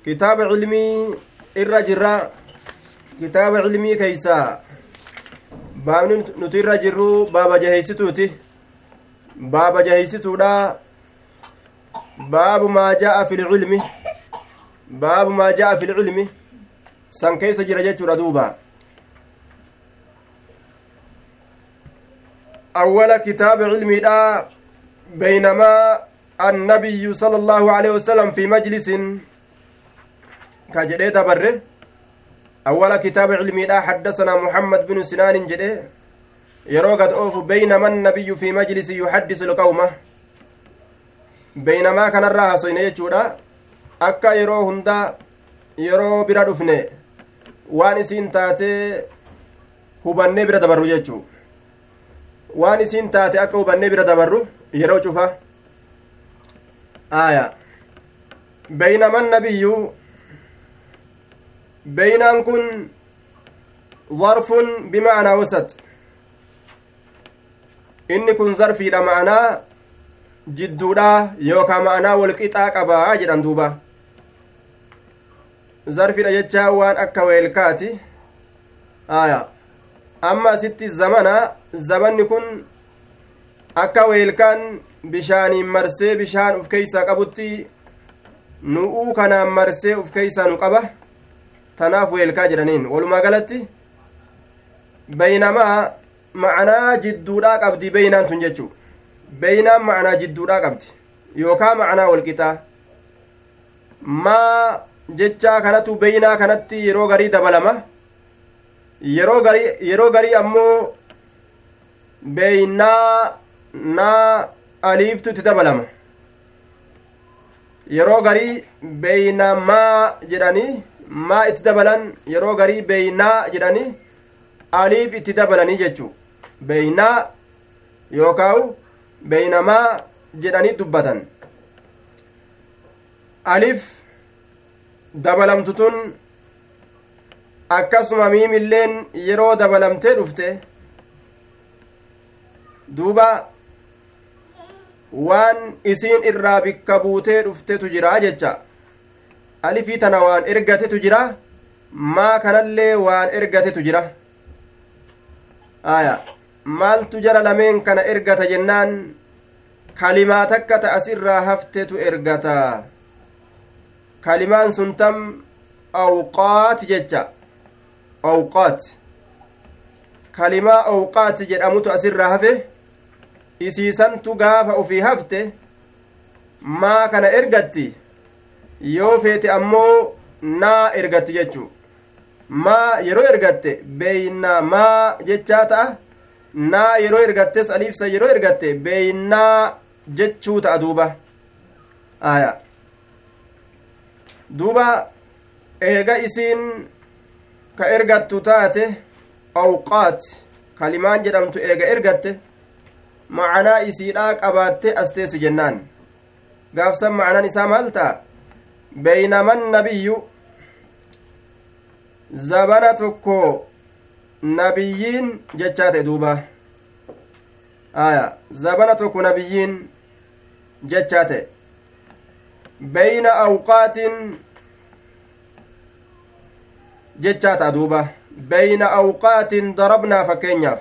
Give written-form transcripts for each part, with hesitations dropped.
كتاب علمي الرجرة كتاب علمي كيسا باب نتير جرو بابا جهيستوتي بابا جهيستودا باب ما جاء في العلم باب ما جاء في العلم سان كيس جرجت ردوبا أول كتاب علمي دا بينما النبي صلى الله عليه وسلم في مجلس كجدي تبره أول كتاب علمي دا حدثنا محمد بن سنان جدي يروقد أوف بينما النبي في مجلس يحدث القومة بينما كان الراها سوين يجودا أكا يرو هندا يرو برا دفنه وان اسين تاتي هباني برا دبرو جيجو وان اسين تاتي أكا هباني برا دبرو يرو شوفا آية بينما النبي بينان كن ظرف بمعنى وسط إن كن ظرفي لمعنى جدودا يوكا معنى والقطاع قبا جدان دوبا ظرفي لججا وان أكا ويلكاتي آية أما ست زمن كن أكا ويلكان بشاني مرسي بشان أف كيسا قبطي نؤو كان مرسي أف كيسا نقبه tanaaf weelkaa jedhaniin walumaa galatti baynamaa ma'anaa jidduudhaa qabdi beynaan tun jechuu beynaan ma'anaa jidduudhaa qabdi yookaa ma'anaa walqixaa maa jechaa kanatu beynaa kanatti yeroo garii dabalama yeroo garii ammoo beynaa naa aliiftu itti dabalama yeroo garii beynamaa jedhanii maa itti dabalan yeroo garii beeynaa jedhanii aliif itti dabalanii jechuu beeynaa yookaan beeynamaa jedhanii dubbatan aliif dabalamtu tun akkasuma miimilleen yeroo dabalamtee dhufte duuba waan isiin irraa bikka buutee dhuftetu jira jecha alifii tana waan ergatetu jira maa kanallee waan ergatetu jira aya maaltu jara lameen kana ergata jennaan kalimaa takka ta asirraa haftetu ergata kalimaan sun tam awqaat jecha awqaat kalimaa awqaat jedhamutu asirraa hafe isiisantu gaafa ufii hafte maa kana ergatti yoo feete ammoo naa ergatti jechuu maa yeroo ergatte beeynaa maa jechaa ta'a naa yeroo ergattes aliifsa yeroo ergatte beeynaa jechuu ta'a duuba aya duuba eega isiin ka ergattu taate awqaat kalimaan jedhamtu eega ergatte ma'anaa isiidhaa qabaatte asteessi jennaan gaafsan ma'anaan isaa maal ta'a بينما النبي زبنتك نبيين جتات دوبا زبنتك نبيين جتات بين أوقات جتات دوبا بين أوقات ضربنا فكينياف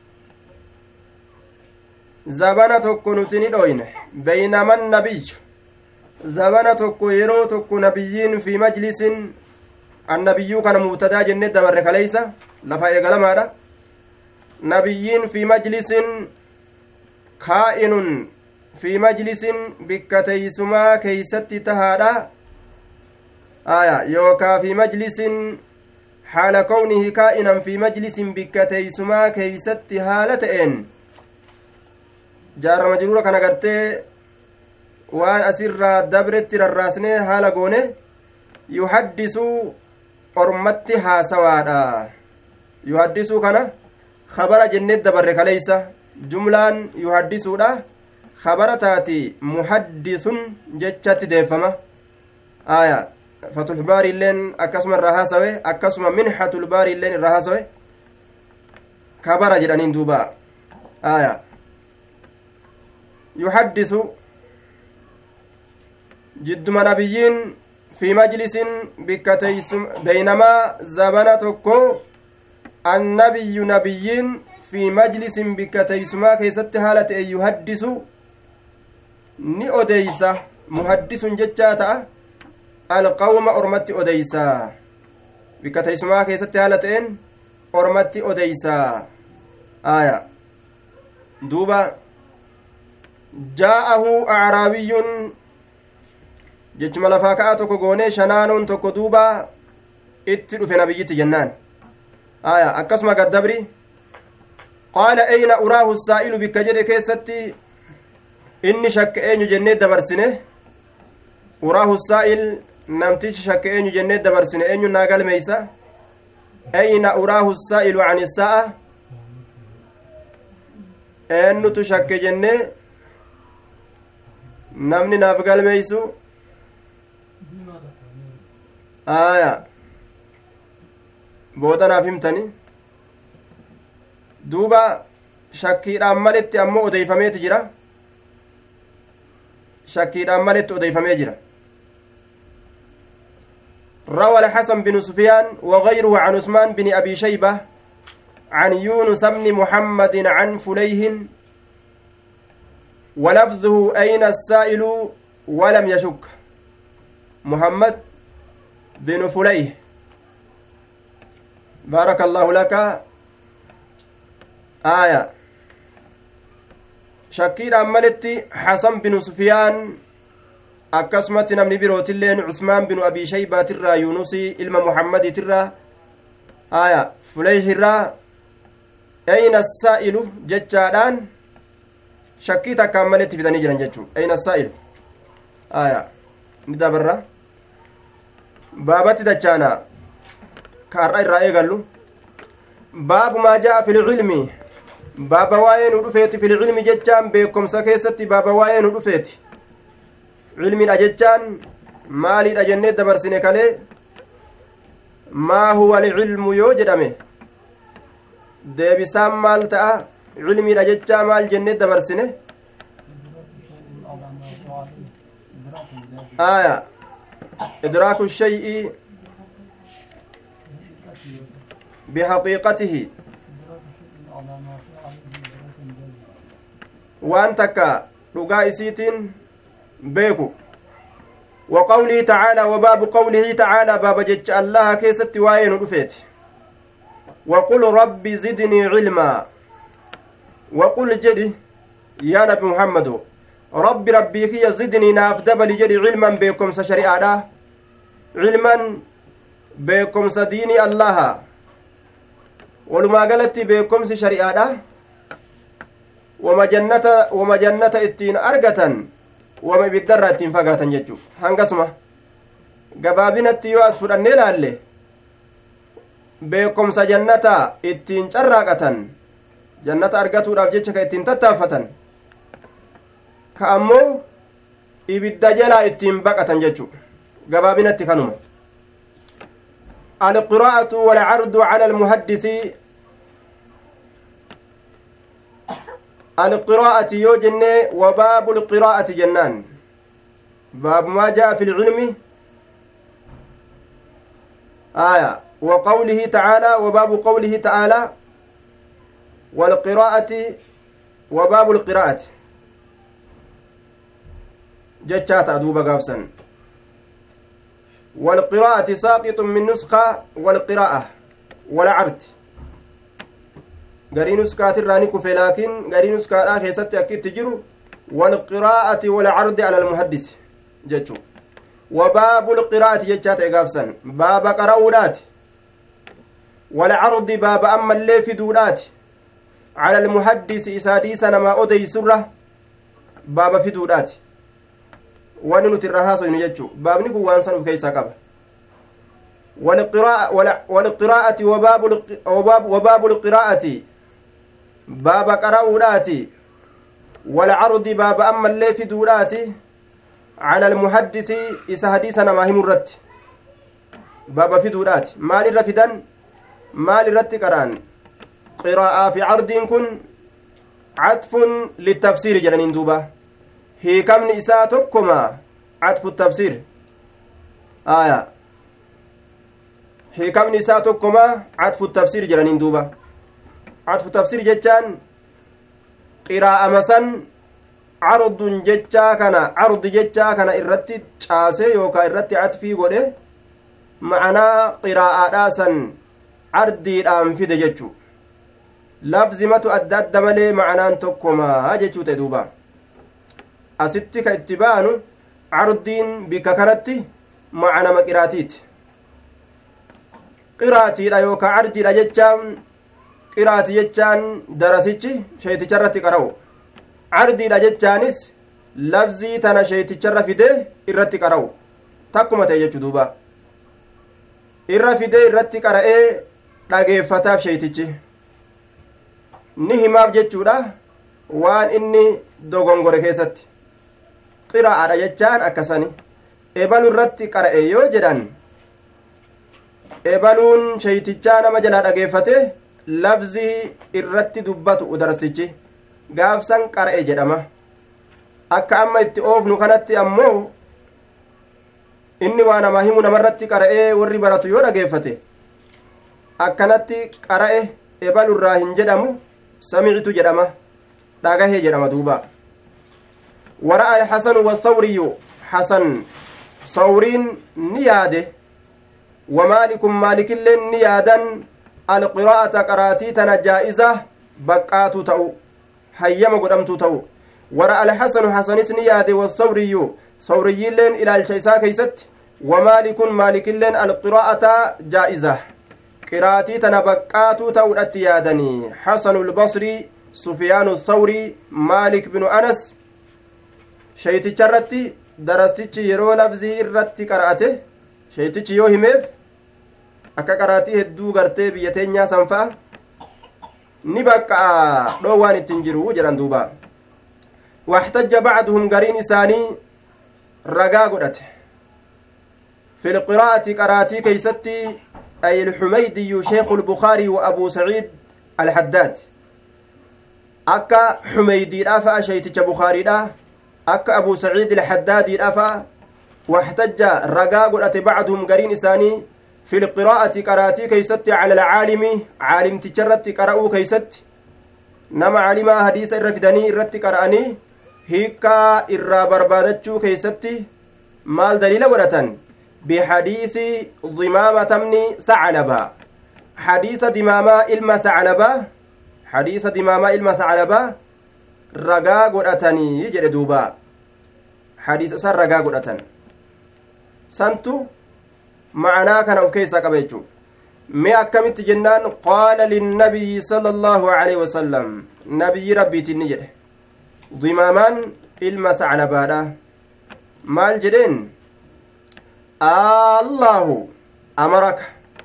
زبنتك نتني دوين بينما النبي zabana tokko yeroo tokko nabiyyiin fi majlisin annabiyyuu kana mubtadaa jenne dabarre kaleysa lafa eegalamaadha nabiyyiin fi majlisin kaa'inun fi majlisin bikka teeysumaa keeysatti tahaadha aya yookaa fi majlisin haala kawnihi kaa'inan fi majlisin bikka teeysumaa keeysatti haala ta'een jaarra majruura kana gartee waan asirraa dabretti rarraasnee haala goone yuhaddisuu ormatti haasawaadha yuhaddisuu kana khabara jennee dabarre kaleysa jumlaan yuhaddisuudha khabara taati muhaddisun jechatti deeffama aya fatul baari illeen akkasuma irraa haasawe akkasuma minhatul baari illeen irraa haasawe kabara jedhaniin duuba aya yuhaddisu jidduma nabiyyiin في مجلس بكتيسم بينما زبنا تكو النبي نبيين في مجلس بكتيسما كيست حالة أن يحدث ni odeysa muhaddisun jechaa ta'a alqawma ormatti odeysa bikka teessumaa keessatti haala ta'een ormatti odeysa aya duuba jaa'ahu acraabiyyun jechuma lafaa ka'a tokko goonee shanaanoon tokko duuba itti dhufe nabiyyitti jennaan aya akkasuma gaddabri qaala ayna uraahu saa'ilu bikka jedhe keessatti inni shakka eenyu jennee dabarsine uraahu saa'il namtichi shakka eenyu jennee dabarsine eenyu naa galmeeysa ayna uraahu saa'ilu can isaa'a eennutu shakke jennee namni naaf galmeeysu aya booda naaf himtani duuba shakkiidhaan maletti ammoo odeeyfameeti jira شكيدان مالت أضيفمي جرا روى الحسن بن سفيان وغيره عن عثمان بن أبي شيبة عن يونس بن محمد عن فليه ولفظه أين السائل ولم يشك محمد بن فليه بارك الله لك آية shakkiidhaan maletti hasan binu sufiyaan akkasumatti namni birootilleen cusmaan binu abii shaybaatirraa yuunusii ilma muhammadiitirraa aya fuleyhirraa ayna saa'ilu jechaadhaan shakkii takkaan maletti fidanii jiran jechuu ayna saa'ilu aya ni dabarra baabatti dachaana kaarra irraa eegallu baabu maa jaa'a fil ilmi baaba waa'ee nu dhufeeti fil ilmi jechaan beekomsa keessatti baaba waa'ee nu dhufeeti ilmiidha jechaan maaliidha jennee dabarsine kalee maa huwa alcilmu yoo jedhame deebisaan maal ta'a ilmiidha jechaa maal jennee dabarsine aya idraaku shay'i bihaqiiqatihi waan takka dhugaa isiitiin beeku وقوله تعالى وباب قوله تعالى باب جج الله كيست واين دفيت وقل ربي زدني علما وقل جدي يا نبي محمد ربي كي يزدني نافدبل جدي علما بكم شريعه علما بكم ديني الله ولما قالت بكم شريعه وما جنة اتين أرغتن وما بالدرة اتين فقاتن ججو هنقسمة قبابين اتيو أسفر النيلة اللي بيكم سجنة اتين شرقتن جنة أرغتو رافجتك اتين تتافتن كأمو إبدا جلا اتين بقاتن ججو قبابين اتكنم القراءة والعرض على المحدث القراءة يوجن وباب القراءة جنان باب ما جاء في العلم آية وقوله تعالى وباب قوله تعالى والقراءة وباب القراءة جتشات أدوب قابسا والقراءة ساقط من نسخة والقراءة والعرض غري نسكات الراني كفي لكن غري نسكات خيست أكيد تجرو والقراءة والعرض على المحدث جتشو وباب القراءة جتشات إقافسا باب قراءات والعرض باب أما اللي في دولات على المحدث إساديسا نما أدي سرة باب في دولات وننو ترهاسو ينجتشو باب نكو وانسان في كيسا قبل والقراءة وباب القراءة باب قراءات والعرض باب أما اللي في دولات على المحدث إسا حديثنا ما هم الرد باب في دولات مال الرفدان مال الرد قران قراءة في عرض كن عطف للتفسير جنين دوبا هي كم نساتكما عطف التفسير آية حكم نساء تكما عطف التفسير جرانين دوبا عطف التفسير جتان قراءة مسن عرض جتشا كان إرتي تشاسي يوكا إرتي عطفي قوله معنى قراءة راسا عردي الأنفد جتشو لفظمة أدد ملي معنى تكما جتشو تدوبا أستك اتبان عردين بككرتي معنى مقراتيت قراتي لا يوكا عرجي لا جتشان qiraati jechaan darasichi sheeyticharratti qara'u ardiidha jechaanis lafzii tana sheeyticharra fidee irratti qara'u takkuma ta'e jechuu duuba irra fidee irratti qara'ee dhageeffataaf sheeytichi ni himaaf jechuudha waan inni dogongore keessatti qiraa'aadha jechaan akkasani ebalu irratti qara'e yoo jedhan ebaluun sheeytichaa nama jalaa dhageeffate lafzii irratti dubbatu udarsichi gaafsan qara'e jedhama akka amma itti oofnu kanatti ammoo inni waa namaa himu namarratti qara'ee warri baratu yoo dhageeffate akkanatti qara'e ebalurraa hin jedhamu samicitu jedhama dhagahee jedhama duuba wara'a alxasanu wasawriyu hasan sawriin ni yaade wamaalikum maalikilleen ni yaadan القراءة قراتيتنا جائزة بقات تأو حيما قدمت تأو ورأى الحسن حسن سنياد والصوري صوري لين إلى الشيسا كيست ومالك مالك لين القراءة جائزة قراتيتنا بقات تأو الاتيادني حسن البصري سفيان الثوري مالك بن أنس شيتي شرتي درستي يرو لفظي الرتي قرأته شيتي يوهمف akka qaraatii hedduu gartee biyya teenyaa sanfaa ni bakka dhoowwaan ittiin jiru jedhan duuba واحتج بعضهم قرين إساني رقا قدت في القراءة قراتي كيستي أي الحميدي شيخ البخاري وأبو سعيد الحداد أكا حميدي رافع شيتك بخاري دا أكا أبو سعيد الحداد رافع واحتج رقا قدت بعضهم قرين إساني في القراءة قراتي كيست على العالم عالم تجرت قرأوا كيست نما علما حديث الرفدني الرت قرأني هيكا إرى بربادتشو كيست مال دليل ورتن بحديث ضمامة تمني ثعلبا حديث ضمامة إلما ثعلبا حديث ضمامة إلما ثعلبا رقا قرأتني يجري دوبا حديث سر رقا قرأتن سنتو معناه كان وكيسا قبيجو مي أكمت جنان قال للنبي صلى الله عليه وسلم نبي ربي تنجر ضمامان المس على بادا مال جدين الله أمرك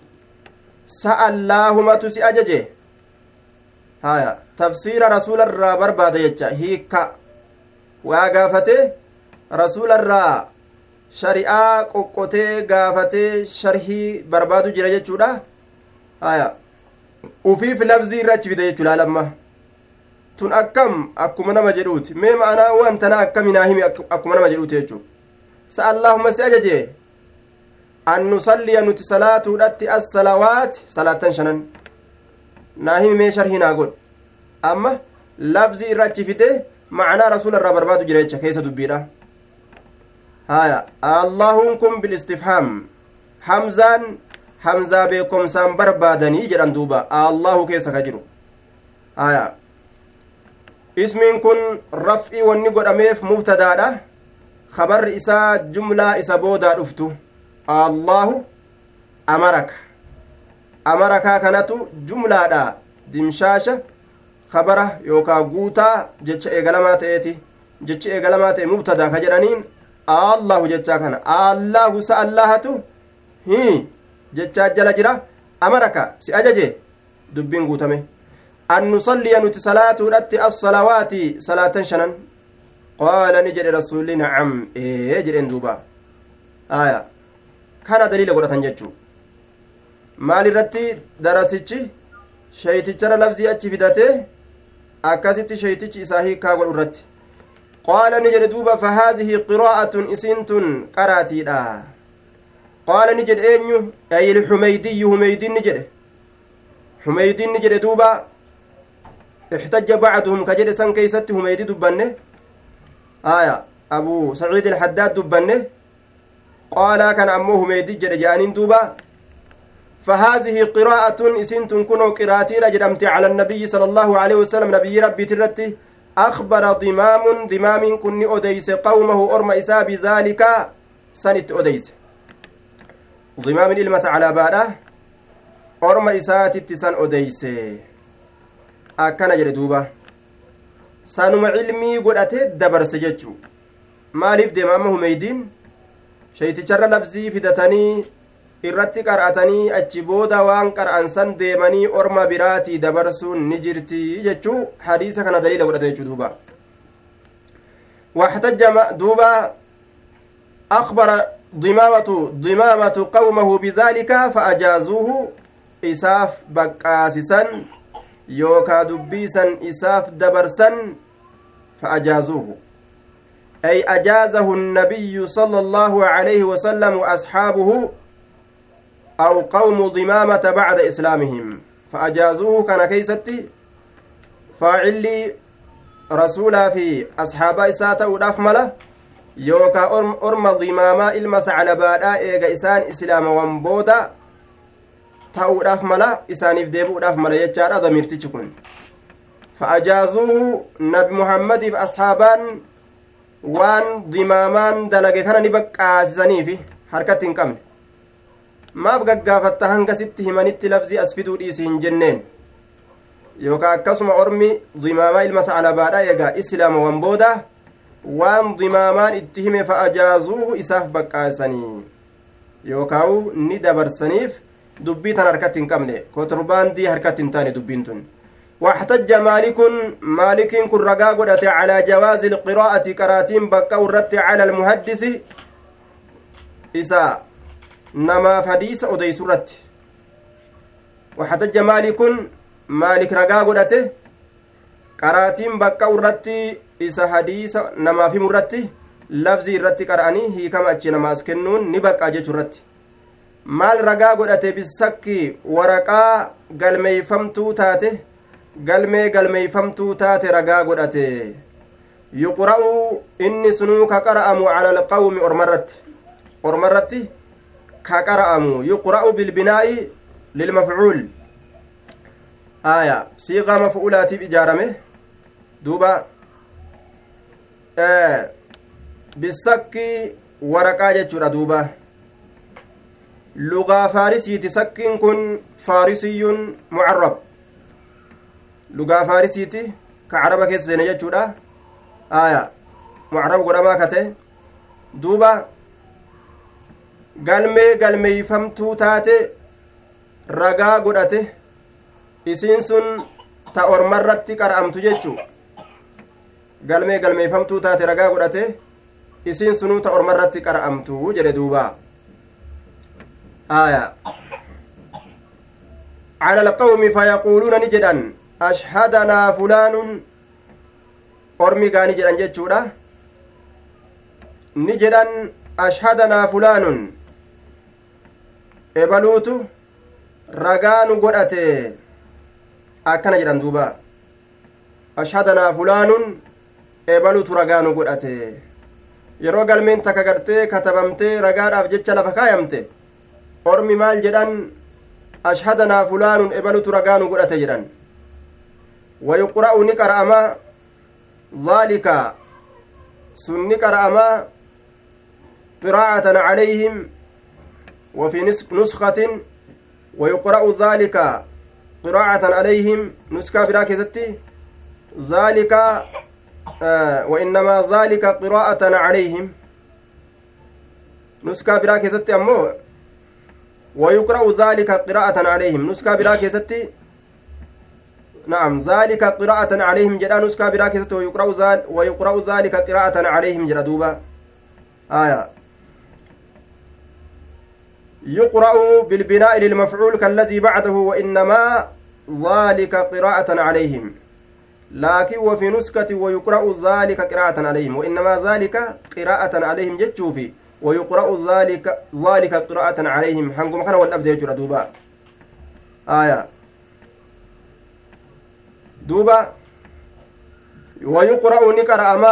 سأله ما تسي أججه هايا تفسير رسول الرابر بعد يجا هيكا وقافته رسول الرابر shari'aa qoqqotee gaafatee sharhii barbaadu jira jechuudha haya ufiif lafzii irra achi fide jechuudha lamma tun akkuma nama jedhuuti mee ma'anaa waan tanaa akkaminaa himi akkuma nama jedhuuti jechuudha sa'allaahumma si ajaje an nusalliya nuti salaatuudhatti as-salawaati salaatan shanan naa himi mee sharhii naa godh amma lafzii irra achi fide ma'anaa rasuula irraa barbaadu jira jecha keessa dubbiidha هايا اللهم كن بالاستفهام حمزان حمزة بكم سام بربادني جران دوبا الله كيسا كجرو هايا اسم كن رفعي ونقر أميف مبتدا خبر إسا جملة إسا بودا رفتو الله أمرك كانت جملة دا دمشاشة خبره يوكا قوتا جتش إيقلمات إيتي جتش إيقلمات مبتدا كجرانين الله جتشا كان الله سألهته هي جتشا جل جرا أمرك سأججه دبين قوتمه أن نصلي نت صلاة رت الصلوات صلاة شنن قال نجد رسول نعم يجد اندوبا آية كان دليل قرأة جتشو مال رتي درسيتشي شيتشر لفظي أتشي فدته أكاسيتي شيتشي إساهي كاغل رتي قال نجد دوبا فهذه قراءة إسنت قراتي لا qaala ni jedhe eenyu ay ilxumeydiyyu humeydiin ni jedhe humeydiin ni jedhe duuba احتج بعضهم كجد سن كيست هميدي دبنه أبو سعيد الحداد دبنه قال كان أمه هميدي جد جانين دوبا فهذه قراءة إسنت كنوا قراءتي رجرمت على النبي صلى الله عليه وسلم نبي ربي ترتي أخبر ضمام كن أديس قومه أرم إسا بذلك سنت أديس ضمام المس على باده أرم إسا تتسن أديس akkana jedhe duuba sanuma ilmii godhatee dabarse jechuu maaliif deema amma humeydiin shayticharra labzii fidatanii irratti qara'atanii achi booda waan qara'an san deemanii orma biraatii dabarsuun ni jirti jechuu hadiisa kana daliila godhate jechuu duuba واحتج دوبا أخبر ضمامة قومه بذلك فأجازوه إساف بقاسسا يوكا دبيسا إساف دبرسا فأجازوه أي أجازه النبي صلى الله عليه وسلم وأصحابه أو قوم ضمامة بعد إسلامهم فأجازوه كان كيستي فاعلي رسولا في أصحاب إساتا ودافملا يوكا أرم ضماما إلمس على بادا إيغا إسان إسلام وانبودا ta'uudhaaf mala isaaniif deebi'uudhaaf mala jechaadha damiirtichi kun fa'ajaazuu nabi muhammadiif ashaabaan waan dimaamaan dalage kana ni baqqaasisaniifi harkatti hin qabne maaf gaggaafatta hangasitti himanitti labzii as fiduu dhiisi hin jenneen yookaan akkasuma ormi dimaamaa ilma sa'alabaadha eegaa islaama wan booda waan dimaamaan itti hime fa'ajaazuu isaaf baqqaasisanii yookaan ni dabarsaniif dubbii tan harkatti hin qabne kotorbaandii harkatti hin taane dubbiin tun واحتج مالك كن رقا قدت على جواز القراءة قراتين بقى ورت على المحدث إساء نما فديس أدي سرت واحتج مالك رقا قدت قراتين بقى ورت إساء حديث نما في مرت لفظي رت قراني هي كما أتش نما أسكنون نبقى جيش رت maal ragaa godhate bisakki waraqaa galmeeyfamtuu taate galmeeyfamtuu taate ragaa godhate yuqra'u inni sunuu ka qara'amu cala alqawmi ormarratti ka qara'amu yuqra'u bilbinaa'i lilmafcuul aya siiqaa maf'uulaatiif ijaarame duuba bisakki waraqaa jechuudha duuba lugaa faarisiiti sakkiin kun faarisiyyuun mucarrab lugaa faarisiiti ka caraba keessa seene jechuudha aya mucarrab godhamaa kate duuba galmeeyfamtuu taate ragaa godhate isiin sun ta ormarratti qara'amtu jechuu galmeeyfamtuu taate ragaa godhate isiin sunuu ta ormarratti qara'amtu jedhe duuba على القوم فيقولون نجدا أشهدنا فلان أرمي قاني جدا جتشورا نجدا أشهدنا فلان إبلوتو رقان قرأتي أكنا جدا دوبا أشهدنا فلان إبلوتو رقان قرأتي yeroo galmeen takka gartee katabamtee ragaadhaaf jecha lafa kaayamte ormi maal jedhan ashhadanaa fulaanun ebalutu ragaanu godhate jedhan wayuqra'u ni qara'ama dhaalika sun ni qara'ama qiraa'atan calayhim وفي نسخة ويقرأ ذلك قراءة عليهم نسخة براكزتي ذلك وإنما ذلك قراءة عليهم نسخة براكزتي أمو ويقرأ ذلك قراءة عليهم نسخة براكزتي نعم ذلك قراءة عليهم جدا نسخة براكزتي ويقرأ ذلك قراءة عليهم جردوبا آية يقرأ بالبناء للمفعول كالذي بعده وإنما ذلك قراءة عليهم لكن وفي نسخة ويقرأ ذلك قراءة عليهم وإنما ذلك قراءة عليهم جتشوفي ويقرأ ذلك قراءة عليهم حنكم كان والأبد يجرى دوبا دوبا ويقرأ نقرأ ما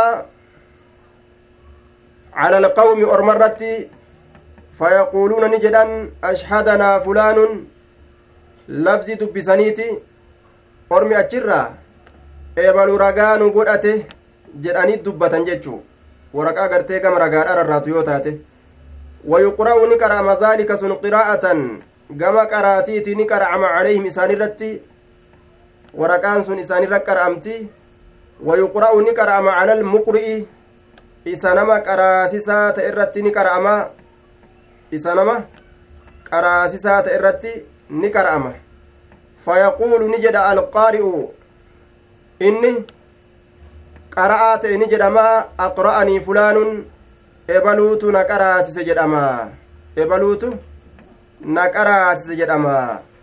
على القوم أرمرتي فيقولون نجدا أشهدنا فلان لفظ دبسانيتي أرمي أجرى إبالو رقان قرأته jedhanii dubbatan jechuu waraqaa gartee gama ragaadhaa rarraatu yoo taate wayuqra'u ni qara'ama dhaalika sun qiraa'atan gama qaraatiiti ni qara'ama calayhim isaanirratti waraqaan sun isaanirra qara'amti wayuqra'u ni qara'ama cala almuqri'i isa nama qaraasisaa ta irratti ni qara'ama isa nama qaraasisaa ta irratti ni qara'ama fayaquulu ni jedha alqaari'u inni qara'aa ta'e ni jedhama aqra'anii fulaanun ebaluutu na qaraasise jedhama ebaluutu na qaraasise jedhama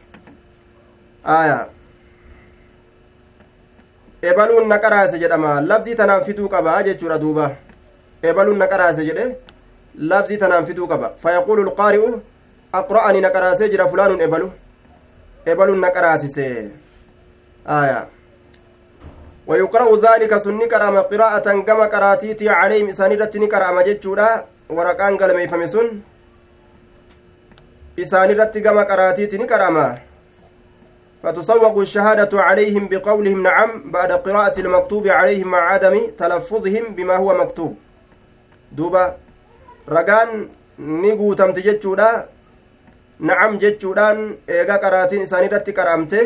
ebaluun na qaraasise jedhama labzii tanaan fiduu qaba jechuudha duuba ebaluun na qaraasise jedhe labzii tanaan fiduu qaba fayaquulu alqaari'u aqra'anii na qaraasee jira fulaanun ebaluun na qaraasise ويقرأ ذلك سني كرام قراءة كما قراتيتي عليهم إساني رتني كرام جتشورا ورقان قلمي فمسون إساني رت كما قراتيتي كراما فتصوغ الشهادة عليهم بقولهم نعم بعد قراءة المكتوب عليهم مع عدم تلفظهم بما هو مكتوب دوبا رقان نيقو تمتجتشورا نعم جتشوران إيغا قراتين إساني رت كرامته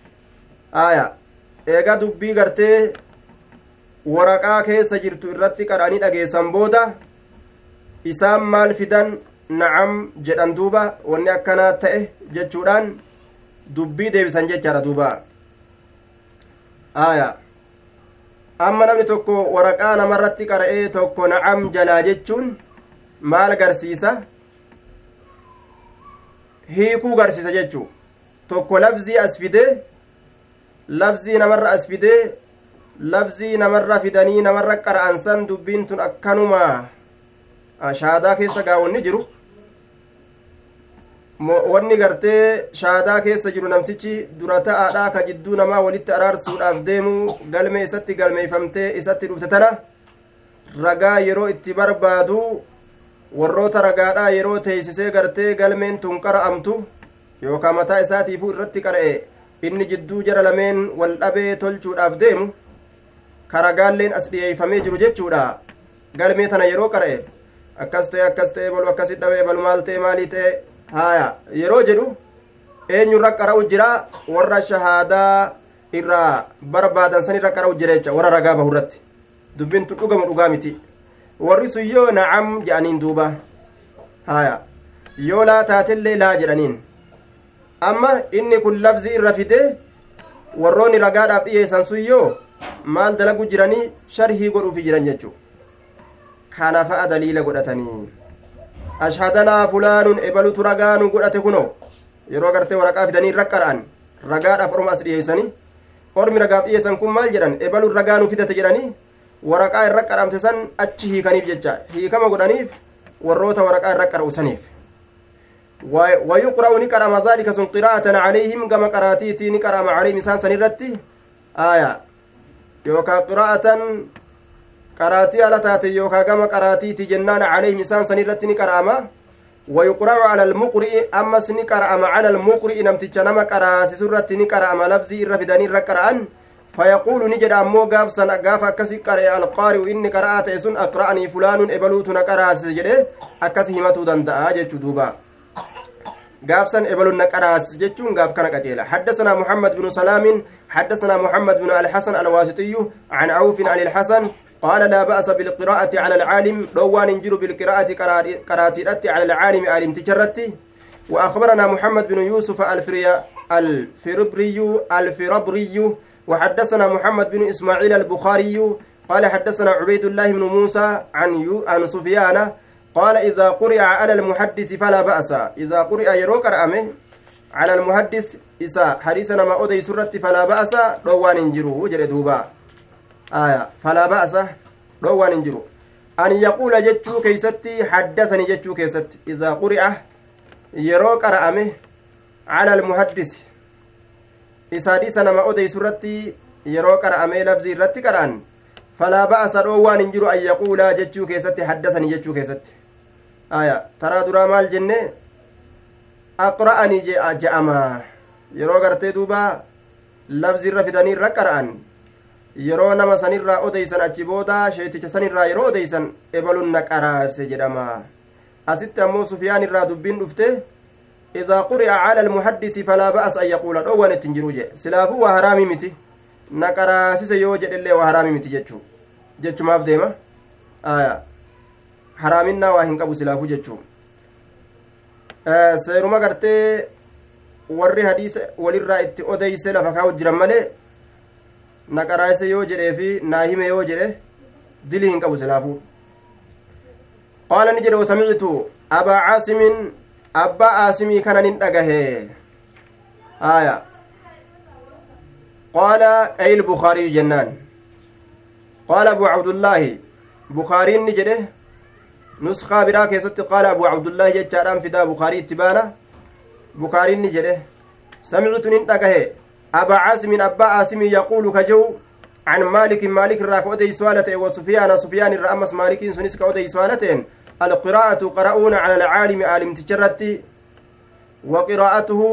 eegaa dubbii gartee waraqaa keessa jirtu irratti qara'anii dhageessan booda isaan maal fidan na'am jedhan duuba wanni akkanaa ta'e jechuudhaan dubbii deebisan jechaadha duuba amma namni tokko waraqaa namarratti qara'ee tokko na'am jalaa jechuun maal garsiisa hiikuu garsiisa jechuu tokko lafzii as fidee lafzii namarra as fidee lafzii namarra fidanii namarra qara'ansan dubbiin tun akkanuma shaadaa keessa gaawwanni jiru wanni gartee shaadaa keessa jiru namtichi dura ta'aadhaa ka jidduu namaa walitti araarsuudhaaf deemu galmee isatti galmeeyfamtee isatti dhufte tana ragaa yeroo itti barbaadu warroota ragaadhaa yeroo teeysisee gartee galmeen tun qara'amtu yookaan mataa isaatiifuu irratti qara'e inni jidduu jara lameen wal dhabee tolchuudhaaf deemu karagaalleen as dhiyeeyfamee jiru jechuudha galmee tana yeroo qara'e akkas ta'e balu akkasit dhabee balu maal ta'e maalii ta'e haaya yeroo jedhu eenyurra qara'u jira warra shahaadaa irraa barbaadan san irra qara'u jira jecha warra ragaa bahurratti dubbiin tun dhugamu dhugaa miti warri sun yoo na'am jedhaniin duuba haaya yoo laa taatellee laa jedhaniin amma inni kun lafzi irra fidee warroonni ragaadhaaf dhiyeessan sun yoo maal dalagu jiranii sharhii godhuufi jiran jechuu kana fa'a daliila godhatanii ashhadanaa fulaanun ebalutu ragaanu godhate kuno yeroo gartee waraqaa fidanii irra qara'an ragaadhaaf orma as dhiyeessanii ormi ragaaf dhiyeessan kun maal jedhan ebaluun ragaanu fidate jedhanii waraqaa irra qara'amte san achi hiikaniif jecha hiikama godhaniif warroota waraqaa irra qara'usaniif ويقرأ نقرأ ذلك سن قراءة عليهم كما قراتيتي نقرأ عليهم إساسا نرتي يوكا قراءة قراتي على تاتي يوكا كما قراتيتي جنان عليهم إساسا نرتي نقرأ ويقرأ على المقرئ أما سنقرأ على المقرئ نمتج نما قراسي سرة نقرأ لفظي الرفداني ركرأن فيقول نجد أمو قاف أكسي قرأ القارئ إني قرأت إسن أقرأني فلان إبلوت نقراسي جده أكسي همتو دنداء جدوبا قافسن إبلو نقراس جتون قاف كان قتيلا حدثنا محمد بن سلام حدثنا محمد بن الحسن الواسطي عن عوف عن الحسن قال لا بأس بالقراءة على العالم روان انجر بالقراءة قراتيرتي على العالم عالم تجرتي وأخبرنا محمد بن يوسف الفربري وحدثنا محمد بن إسماعيل البخاري قال حدثنا عبيد الله بن موسى عن سفيان قال إذا قرئ على المحدث فلا بأس إذا قرئ يروك رأمه على المحدث إسا حديثنا ما أودي سرت فلا بأس روان انجرو جل دوبا فلا بأس روان انجرو أن يقول جتشو كيستي حدثني جتشو كيست إذا قرأ يروك أرأمه على المحدث إسادي سنما أودي سرتي يروك أرأمه لفظي رتي كران فلا بأس روان انجرو أن يقول جتشو كيست حدثني جتشو كيست آية ترى دراما الجنة أقرأني جأما يروك أرتي دوبا لفظي رفدني ركران yeroo nama sanirraa odeysan achi booda sheeticha sanirraa yeroo odeysan ebalun naqaraase jedhama asitti ammoo sufyaan irraa dubbiin dhufte idaa quri'a cala almuhaddisi falaa ba'as an yaquula dhoowwan ittin jiru je silaafuu waa haraamii miti naqaraasise yoo jedhellee waa haraamii miti jechumaaf deema haraaminaa waa hin qabu silaafuu jechuu seeruma gartee warri hadiisa walirraa itti odeyse lafa kaa'u jiran malee naqaraase yoo jedhee fi naahime yoo jedhe dili hin qabu silaafuu qaala ni jedhe wasamictu abaa caasimin abbaa aasimii kana nin dhagahe aya qaala ay ilbukaariyu jennaan qaala abu cabdullaahi bukaariin ni jedhe nuskaa biraa keessatti qaala abu cabdullaahi jechaadhaan fidaa bukaarii itti baana bukaariin ni jedhe samictu nin dhagahe أبا عاصم أبا عاصم يقول كجو عن مالك مالك راك أودي سوالته وسفيان سفيان الرأمس مالك سنسك أودي سوالتين القراءة قرؤون على العالم عالم تجرتي وقراءته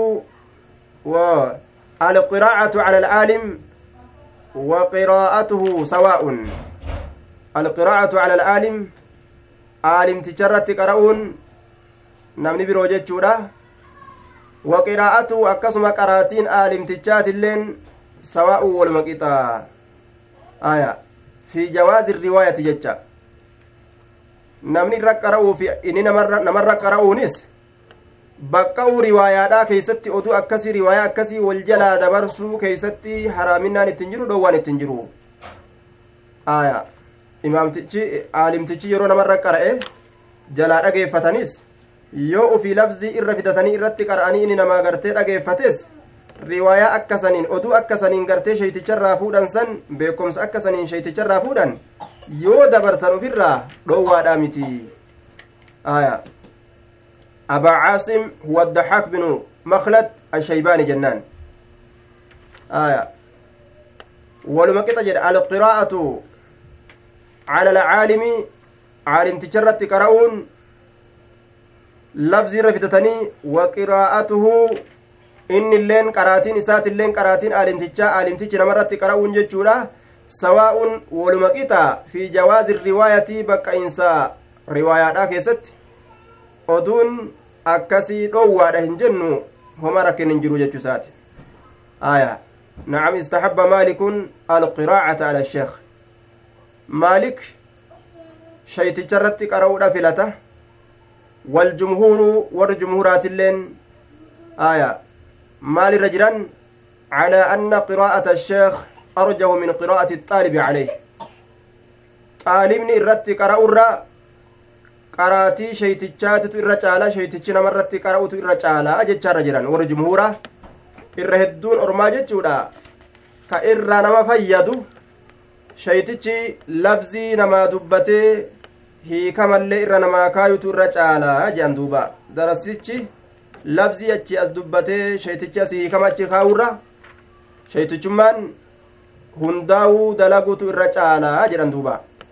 والقراءة على العالم وقراءته سواء القراءة على العالم عالم تجرتي قرؤون نمني بروجة جورا وقراءته أكسم قراتين آلمتجات اللين سواء والمقطع آية في جواز الرواية ججا نمني رقرأوا في إننا نمر قرأونس بقوا رواياتا كيستي أدو أكسي رواية أكسي والجلا دبرسو كيستي حرامنا نتنجرو دوان نتنجرو آية إمام تجي عالم تجي يرو نمر قرأه جلا أجيفتنس yoo ufii lafzii irra fitatanii irratti qara'anii inni namaa gartee dhageeffates riwaayaa akkasaniin oduu akkasaniin gartee sheeyticharraa fuudhan san beekumsa akkasaniin sheeyticharraa fuudhan yoo dabarsan ufirraa dhoowwaadhaa miti aya abaa caasim huwa addaxaak binu makhlad ashaybaani jennaan aya waluma qixa jedhe alqiraa'atu cala alcaalimi caalimticharratti qara'uun لفظي رفتتني وقراءته إن اللين قراتين إسات اللين قراتين آلمتيجا نمرت قرأون جتشورا سواء ولمقيتا في جواز الرواية بك إنسا رواية كيست أدون أكسي روى رهن جنو هما ركن انجرو جتشسات آية نعم استحب مالك القراءة على الشيخ مالك شيتيجا رت قرأون فلته والجمهور والجمهورات اللين آية مال الرجلان على أن قراءة الشيخ أرجه من قراءة الطالب عليه طالبني الرت قرأ قراتي شيتشات الرجالة شيتشنا مرت قرأت الرجالة أجتش رجلان والجمهورة الرهدون أرماجة جودا كإرى نما فيدو شيتشي لفظي نما دبته hiikamallee irra namaa kaayutu irra caalaa jedhan duuba darasichi labzii achi as dubbatee sheetichi as hiikama achi kaawurra sheetichummaan hundaa'uu dalaguutu irra caalaa jedhan duuba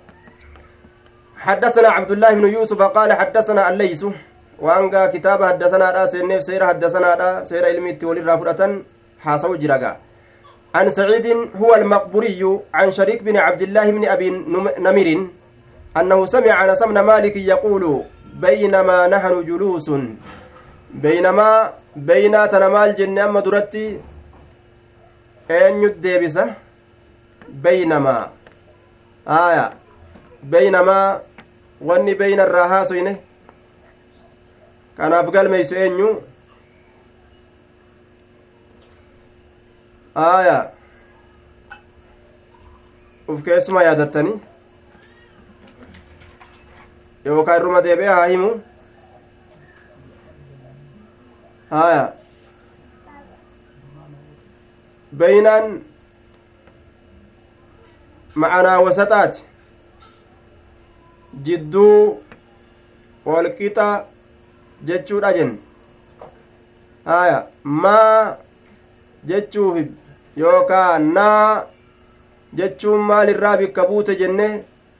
حدثنا عبد الله بن يوسف قال حدثنا الليث وانغا كتاب حدثنا دا سنف سير حدثنا دا سير علمي تولي رافدتن حاسو جرغا عن سعيد هو المقبوري عن شريك بن عبد الله بن ابي نمر أنه سمع أنس بن مالك يقول بينما نحن جلوس بينما بيناتنا مال جنة أما درتي أن يدبس بينما آية بينما واني بين الرهاسين كان أبقال ميسو أنيو آية وفكيس ما يادتني yookaan irruma deebi'ee haa himu haya beeynaan ma'anaa wasataati jidduu walqixa jechuudha jenne haya maa jechuuf yookaan naa jechuun maalirraa bikka buute jenne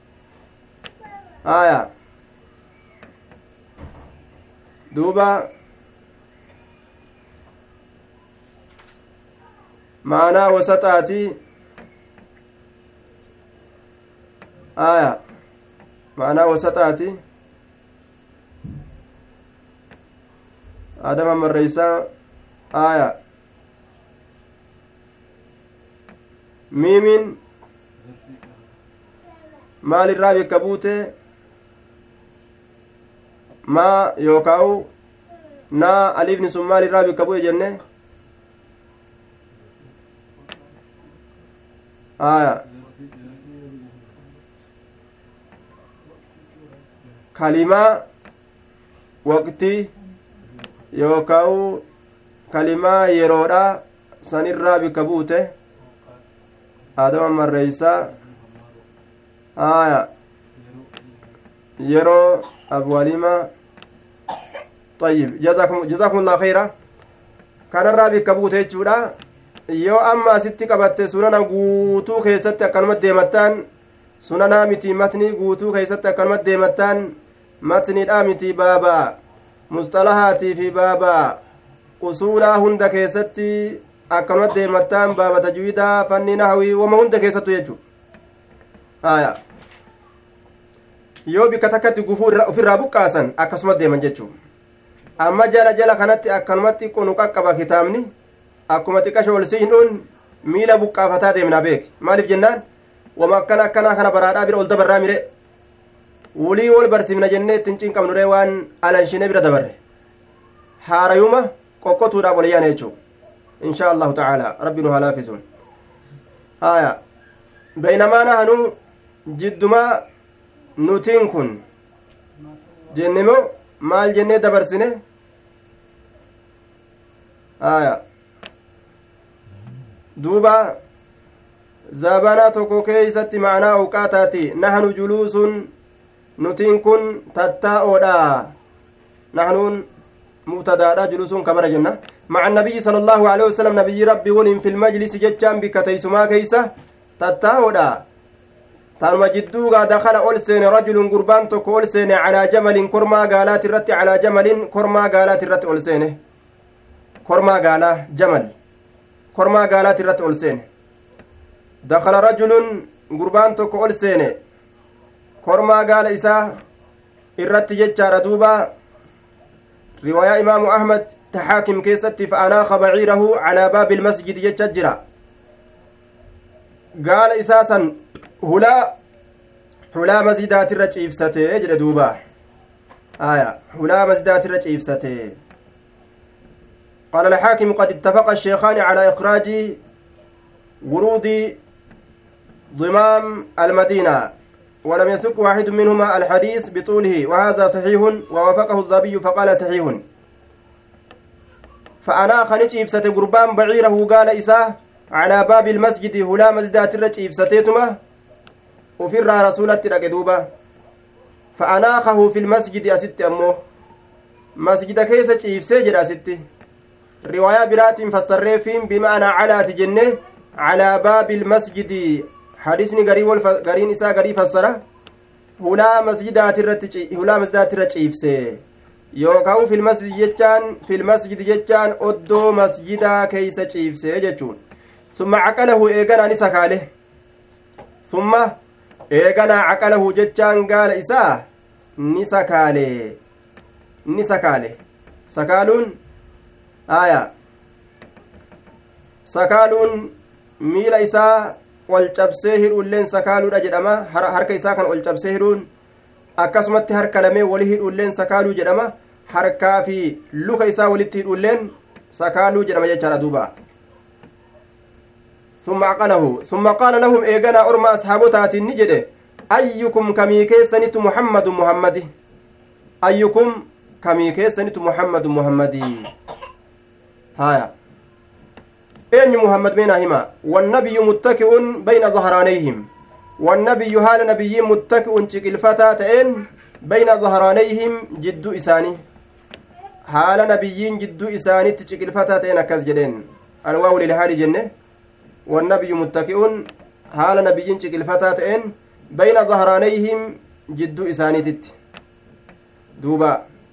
haya duuba maanaa wasaxaati haya maanaa wasaxaati adama marreysaa haya miimiin maalirraa bikka buute maa yookaa'u naa aliifni sun maalirraa bikka bu'e jenne haya kalimaa waqtii yookaa'u kalimaa yeroodha sanirraa bikka buute adama marreysaa haya yeroo abwalima طيب جزاكم الله خيرا kanarraa bikka buute jechuudha yoo amma asitti qabatte sunana guutuu keessatti akkanumatti deemattaan sunanaa miti matnii guutuu keessatti akkanumatti deemattaan matniidhaa miti baabaa mustalahaatii fi baabaa usuulaa hunda keessatti akkanumatti deemattaan baaba tajwiidaa fanni nahwii wama hunda keessattu jechuudha haya yoo bikka takkatti gufuu ofirraa buqqaasan akkasuma deeman jechuudha amma jala kanatti akkanumatti qonu qaqqaba kitaabni akkuma xiqqasho ol siinuun miila buqqaafataa deemnaa beeki maaliif jennaan wama akkanaa kana baraadhaa bira ol dabarraa mire wulii wol barsiifna jennee ittiin cinqabnure waan alanshine bira dabarre haarayuma qoqqotuudhaaf ol yaana jechuu inshaa allahu ta'ala rabbi nu halaafisuun haya baynamaa nahanu jiddumaa nutiin kun jennemoo maal jennee dabarsine haya duuba zabana tokko keeysatti ma'anaa awqaataati nahnu juluusun nutiin kun tattaa'oodha nahnuun mubtadaadha juluusun kabara jenna maca nabiyyi sala allahu aleyhi wasalam nabiyyi rabbi waliin fil majlisi jechaan bikka teeysumaa keeysa tattaa'oodha taanuma jidduugaa dakala ol seene rajulun gurbaan tokko ol seene calaa jamalin kormaa gaalaati irratti calaa jamalin kormaa gaalaati irratti ol seene kormaa gaalaa jamal kormaa gaalaati irratti ol seene dakala rajulun gurbaan tokko ol seene kormaa gaala isaa irratti jechaadha duuba riwaayaa imaamu ahmad taxaakim keessatti fa'anaaqa baciirahu calaa baabi ilmasjidi jecha jira gaala isaa san hulaa masjidaatirra ciibsatee jedhe duuba aya hulaa masjidaatirra ciibsatee قال الحاكم قد اتفق الشيخان على إخراج ورود ضمام المدينة ولم يسك واحد منهما الحديث بطوله وهذا صحيح ووافقه الذهبي فقال صحيح فأنا خنج إبسة قربان بعيره قال إساه على باب المسجد هلا مسجدات الرج إبستيتما وفر رسولة رقدوبة فأناخه في المسجد أست أمه مسجد كيسة إبسة جرى ستي رواية برات فسرفين بمعنى على تجنه على باب المسجد حديثني قرين إساء قري فسره هلا مسجدات الرج إبسة yookaan filmasjid jechaan oddoo masjidaa keeysa ciibsee jechuun summa caqalahu eeganaa ni sakaale summa eeganaa caqalahu jechaan gaala isaa ni sakaale sakaaluun aya sakaaluun miila isaa ol cabsee hidhuulleen sakaaluudha jedhama harka isaa kan ol cabsee hidhuun akkasumatti harka lamee wali hidhuulleen sakaaluu jedhama harkaa fi luka isaa walitti hidhuulleen sakaaluu jedhama jechaadha duuba summa qaala lahum eeganaa orma ashaabotaatiin ni jedhe ayyukum kamii keessanitu muhammadu muhammadi ayyukum kamii keessanitu muhammadu muhammadii haya eenyu muhammad meenaa hima wannabiyyu muttaki'un bayna dhahraanayhim والنبي حال نبي متكئ شكلفتا تئن بين ظهرانيهم جدو إساني حال نبيين جدو إساني شكلفتا تئن أكاز جدين الواو للحال جنة والنبي متكئ حال نبيين شكلفتا تئن بين ظهرانيهم جدو إساني تت دوبا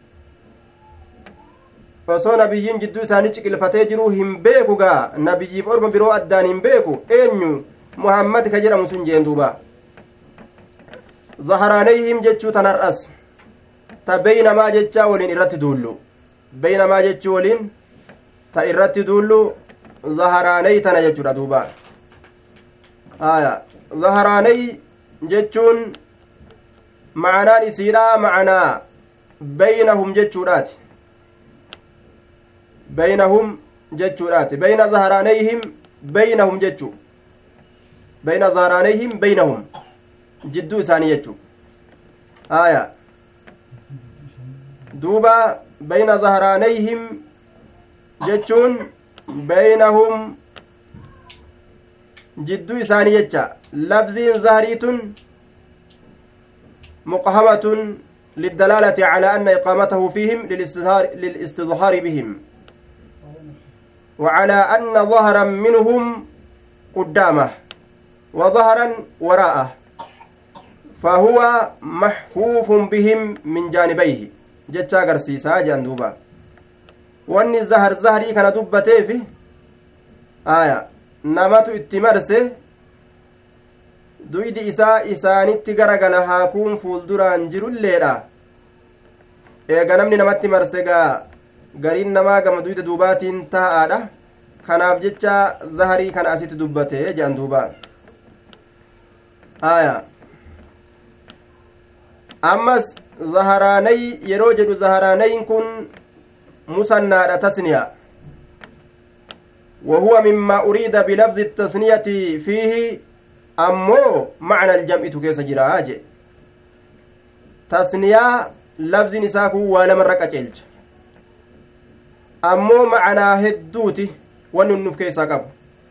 osoo nabiyyiin jidduu isaanii ciqilfatee jiruu hin beeku gaa nabiyyiif orma biroo addaan hin beeku eenyu muhammad ka jedhamu sun jeen duuba zaharaanayhim jechuu tanar'as ta beynamaa jechaa waliin irratti duullu beynamaa jechuu waliin ta irratti duullu zaharaanay tana jechuudha duuba aya zaharaanay jechuun ma'anaan isiidha ma'anaa beynahum jechuudhaati بينهم جتشورات بين ظهرانيهم بينهم جتشو بين ظهرانيهم بينهم جدو ثاني جتشو آية دوبا بين ظهرانيهم جتشون بينهم جدو ثاني جتشا لفظ ظهريت مقهمة للدلالة على أن إقامته فيهم للاستظهار بهم وعلى أن ظهرا منهم قدامه وظهرا وراءه فهو محفوف بهم من جانبيه جتشا قرسيسا جاندوبا واني الزهر زهري كان دبتي في آية نمت اتمرسه duydi isaa isaanitti garagala haakuun fuulduraan jirulleedha eega namni namatti marsegaa gariin namaa gama duyda duubaatiin taa'aadha kanaaf jecha zaharii kana asitti dubbate jedhan duuba aya ammas zaharaanay yeroo jedhu zaharaanayin kun musannaadha tasniya وهو مما أريد بلفظ التثنية فيه أمو معنى الجمع تكيس جراج تثنية لفظ نساكو ولا مرة كتلج أمو معنى هدوتي وننف كيسا قب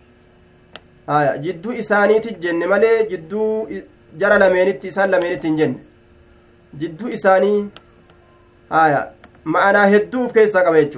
جدو إسانيت الجن مالي جدو جرى لمينت إسان لمينت الجن جدو إساني معنى هدوف كيسا قبيتشو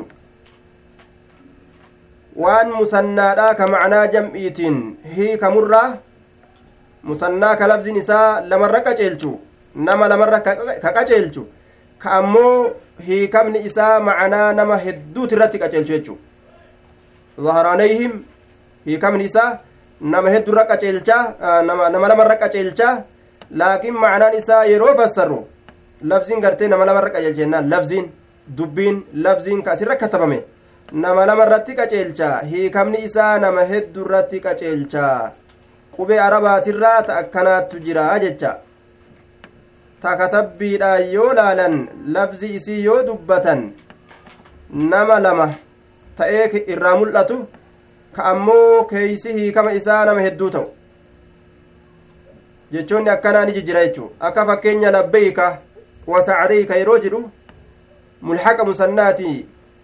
waan musannaadha ka ma'anaa jam'iitiin hiikamurra musannaa ka labziin isaa lamarra qaceelchu nama lamarra ka qaceelchu ka ammoo hiikamni isaa ma'anaa nama hedduuti irratti qaceelchu jechu zaharaanayhim hiikamni isaa nama heddurra qaceelcha nama lamarra qaceelcha laakiin ma'anaan isaa yeroo fassarru labziin gartee nama lamarra qaceelcha jennaan labziin dubbiin labziin ka asirra katabame nama lamarratti qaceelcha hiikamni isaa nama heddurratti qaceelcha qubee arabaatirraa ta akkanaattu jira jecha ta katabbiidhaan yoo laalan labzi isii yoo dubbatan nama lama ta'ee irraa mul'atu ka ammoo keeysi hiikama isaa nama hedduu ta'u jechoonni akkanaa ni jijjira jechuu akka fakkeenya labbeeyka wasacdeyka yeroo jedhu mulhaqa musannaatii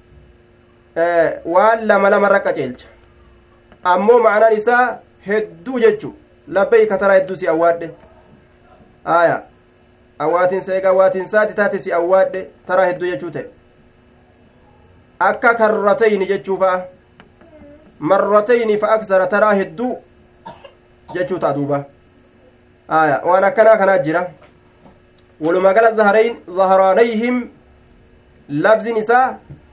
waan lamarra qaceelcha ammoo ma'anaan isaa hedduu jechu labbeeyka taraa hedduu si awwaadhe aya awwaatinsa eega awwaatinsaati taate si awwaadhe taraa hedduu jechuu ta'e akka karratayni jechuu fa'a marratayni fa aksara taraa hedduu jechuu ta'a duuba aya waan akkanaa kanaa jira walumaa gala zaharaanayhim labziin isaa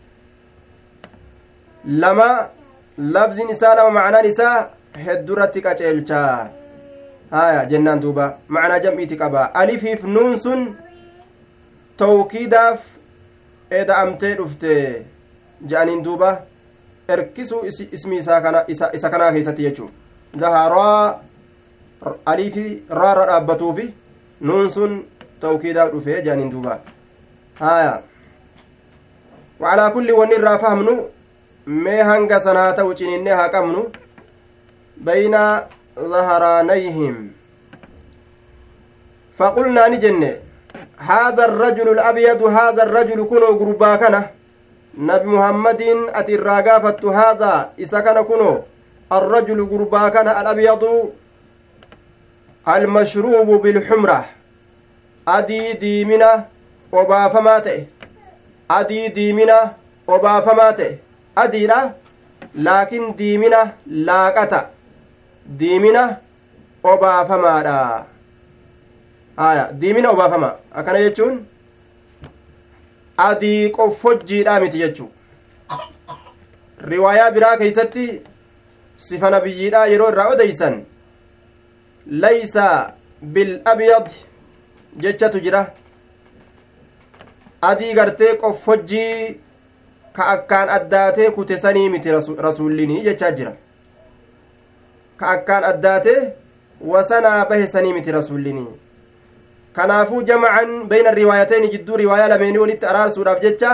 lama labziin isaa lama ma'anaan isaa heddurratti qaceelcha haya jennaan duuba ma'anaa jam'iiti qaba alifiif nuun sun tawkiidaaf eda'amtee dhufte je'aniin duuba erkisuu ismi isa kanaa keessatti jechuu zaharaa alifi raarra dhaabbatuufi nuun sun tawkiidaaf dhufe je'aniin duuba haya wa'alaa kulli wanni irraa fahamnu mee hanga sanaa ta'u ciniinnee haa qabnu bayna zaharaanayhim faqulnaa ni jenne haadha arrajulu alabyadu haadha arrajulu kunoo gurbaa kana nabi muhammadiin ati irraa gaafattu haadha isa kana kunoo arrajulu gurbaa kana alabyadu المشروب بالحمرة أدي ديمنا وبافماته أدي ديمنا وبافماته أدي لا لكن ديمنا لاقتا ديمنا وبافمادا diimina obaafama akkana jechuun adii qoffojjiidha miti jechuu riwaayaa biraa keeysatti sifa nabiyyiidha yeroo irraa odeysan laysa bilabyad jechatu jira adii gartee qoffojjii ka akkaan addaatee kute sanii miti rasuullinii jechaa jira ka akkaan addaatee wasanaa bahe sanii miti rasuullinii kanaafuu jama'an bayna riwaayateen jidduu riwaayaa lameenii walitti araarsuudhaaf jecha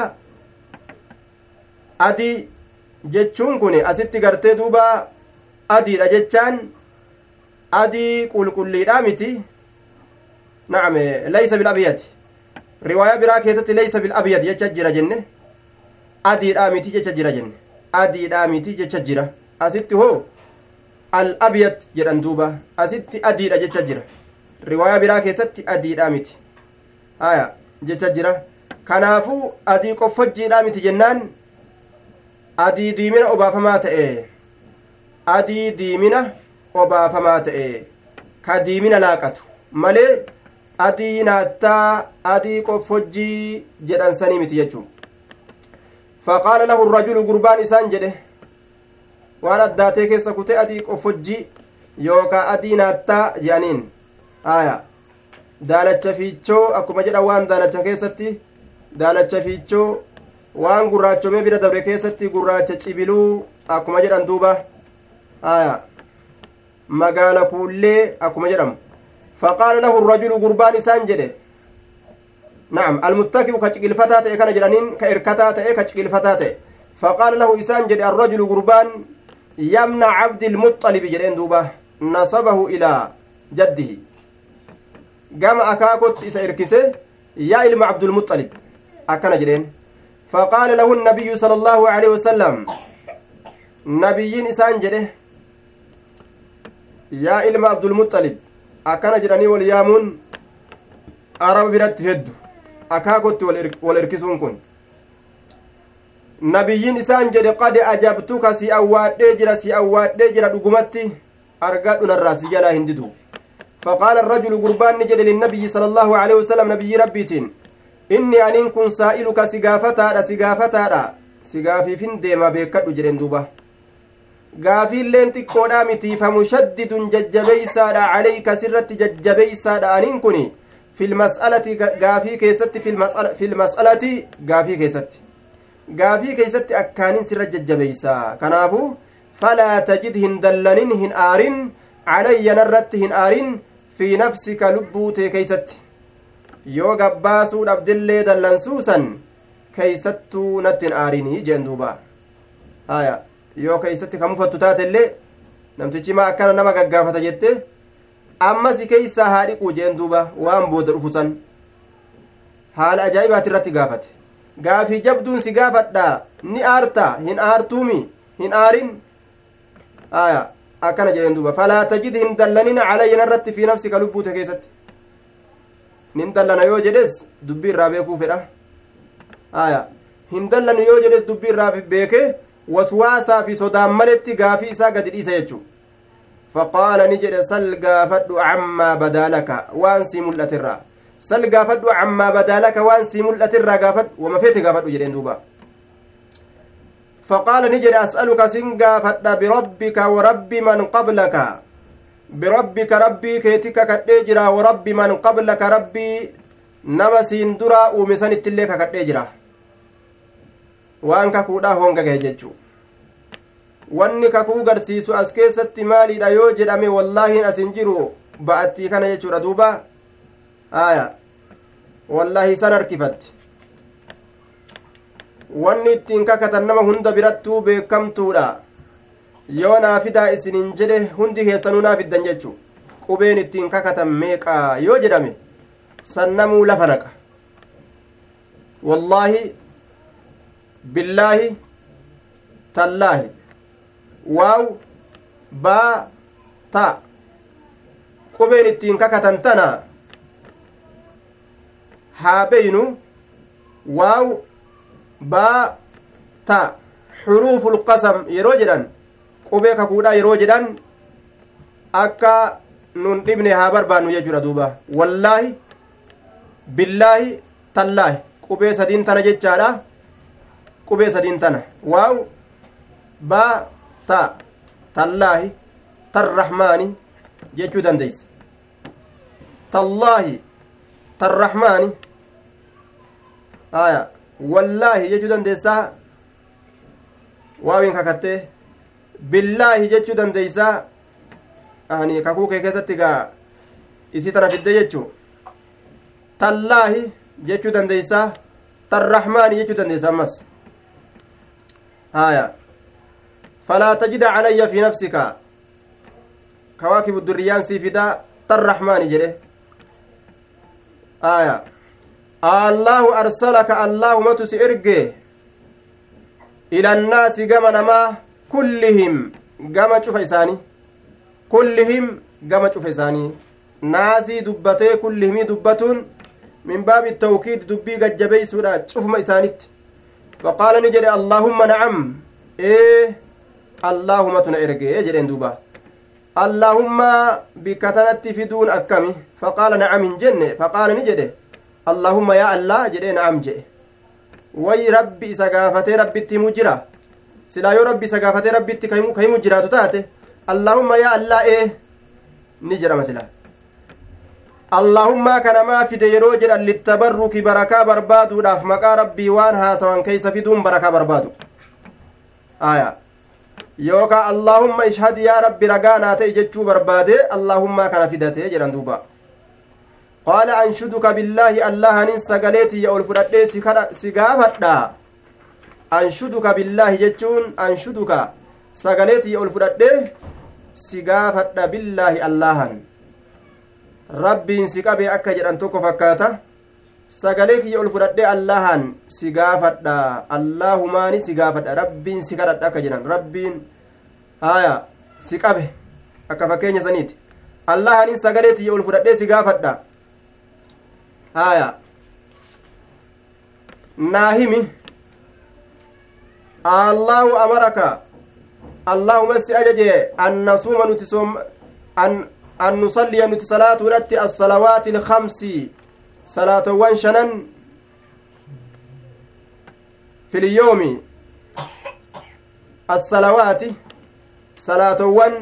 adii jechuun kun asitti gartee duuba adiidha jechaan adii qulqulliidha miti na'am laysa bil abyad riwaayaa biraa keessatti laysa bil abyad jecha jira jenne adiidha miti jecha jira jenne adiidha miti jecha jira asitti hoo al abyad jedhan duuba asitti adiidha jecha jira riwaayaa biraa keessatti adiidha miti haya jecha jira kanaafuu adii qoffojjiidha miti jennaan adii diimina obaafamaa ta'e adii diimina obaafamaa ta'e ka diimina laaqatu malee adii naattaa adii qoffojjii jedhansanii miti jechuu faqaala lahu rajulu gurbaan isaan jedhe waan addaatee keessa kute adii qoffojjii yookaa adii naattaa jedhaniin aya daalacha fiichoo akkuma jedha waan daalacha keessatti daalacha fiichoo waan gurraachomee bira dabre keessatti gurraacha cibiluu akkuma jedhan duuba aya magaala kuullee akkuma jedhamu faqaala lahu rajulu gurbaan isaan jedhe na'am almuttaki'u ka ciqilfataa ta'e kana jedhaniin ka irkataa ta'e ka ciqilfataa ta'e faqaala lahu isaan jedhe arrajulu gurbaan yamna cabdilmuxalibi jedheen duuba nasabahu ilaa jaddihi gama akaakotti isa irkise yaa ilma abdulmuxalib akkana jedheen faqaala lahu nabiyyu sala allaahu aleyhi wasalam nabiyyiin isaan jedhe yaa ilma abdulmuxalib akkana jedhanii wal yaamuun araba biratti heddu akaakotti wal irkisuun kun nabiyyiin isaan jedhe qad ajabtuka si awwaadhee jira dhugumatti argadhu narraa si jalaa hin didu فقال الرجل قربان نجد للنبي صلى الله عليه وسلم نبي ربيتين إني أن كن سائلك سقافتا سقافي فين ديما بيكت جرين دوبا قافي اللين تكونا متي فمشدد ججبيسا عليك سرت ججبيسا أن كني في المسألة قافي كيست في المسألة قافي كيست أكانين سرت ججبيسا كنافو فلا تجد هندلنين آرين علي نرت آرين في نفسك لبوتي كيست yoo gabbaasuu dhabdillee dallansuusan keeysattuu nattin aarinii jeen duuba haya yoo keeysatti kamufattu taatellee namtichi maa akkana nama gaggaafata jette amma si keeysaa haa dhiquu jeen duuba waan booda dhufusan haala ajaa'ibaati irratti gaafate gaafii jabduun si gaafadha ni aarta hin aartuumi hin aarin haya akkana jedheen duuba falaa tajid hin dallanin calayya narratti fi nafsika lubbuute keessatti nin dallana yoo jedhes dubbii irraa beekuu fedha haya hin dallanu yoo jedhes dubbii irraa beeke waswaasaa fi sodaan maletti gaafii isaa gadi dhiisa jechuu faqaala ni jedhe sal gaafadhu cammaa badaalaka waan sii mul'atirraa sal gaafadhu cammaa badaalaka waan sii mul'atirraa gaafadhu wama feete gaafadhu jedheen duuba فقال نجري أسألك سنغا فتا بربك ورب من قبلك بربك ربي كيتك كتجرا ورب من قبلك ربي نما سندرا ومسان التلك كتجرا وانك كودا هونغا جيجو wanni kakuu garsiisu as keessatti maaliidha yoo jedhame wallaahin asin jiru ba'attii kana jechuudha duuba aya wallaahi san harkifatti wanni ittiin kakatan nama hunda birattuu beekamtuudha yoo naafidaa isinin jedhe hundi keessanuu naafiddan jechuu qubeen ittiin kakatan meeqaa yoo jedhame sannamuu lafa naqa wallaahi billaahi tallaahi waaw baa ta qubeen ittiin kakatan tana haa beeynu waaw baa ta xuruuful qasam yeroo jedhan qubee kakuudhaa yeroo jedhan akka nun dhibne haa barbaannu jechuudha duuba wallaahi billaahi tallaahi qubee sadiin tana jechaadha qubee sadiin tana waaw baa ta tallaahi tarrahmaani jechuu dandeeysa tallaahi tarrahmaani aya wallaahi jechuu dandeeysaa waawiin kakattee billaahi jechuu dandeeysaa ani kakuu kee keessatti gaa isii tana fidde jechuu tallaahi jechuu dandeeysaa tarrahmaani jechuu dandeeysaa ammas aya falaa tajida calayya fi nafsika kawaakibu durriyaan sii fidaa tarrahmaani jedhe aya allahu arsalaka allahumatu si erge ila annaasi gama namaa kullihim gama cufa isaanii kullihim gama cufa isaanii naasii dubbatee kullihimii dubbatuun min baabi tawkiid dubbii gajjabeeysuudha cufuma isaanitti faqaala ni jedhe allaahumma nacam allaahumatu na erge jedheen duuba allaahumma bikka tanatti fiduun akkami faqaala nacam hin jenne faqaala ni jedhe allaahumma yaa allah jedhee nacam jedhe way rabbi isa gaafatee rabbitti himu jira silaa yoo rabbi isa gaafatee rabbitti ka himu jiraatu taate allaahumma yaa allah ni jedhama silaa allaahummaa kanamaa fide yeroo jedhan littabarruki barakaa barbaaduudhaaf maqaa rabbii waan haasawan keeysa fiduun barakaa barbaadu aya yookaa allaahumma ishhad yaa rabbi ragaa naa ta'e jechuu barbaade allaahummaa kana fidate jedhan duuba qaala anshuduka billaahi allahanin sagaleetii ya ol fudhadhee si gaafadha anshuduka billaahi jechuun anshuduka sagaleetii ya ol fudhadhee si gaafadha billaahi allahan rabbiin si qabe akka jedhan tokko fakkaata sagalee kiyya ol fudhadhee allahan si gaafadha allaahumaani si gaafadha rabbiin si kadhadha akka jedhan rabbiin haya si qabe akka fakkeenya saniiti allahanin sagalee tiyya ol fudhadhee si gaafadha haya naahimi allahu amaraka allahuma si ajaje an nasuuma nuti an nusalliya nuti salaatu irratti assalawaati ilkamsi salaatowwan shanan filiyoomi assalawaati salaatowwan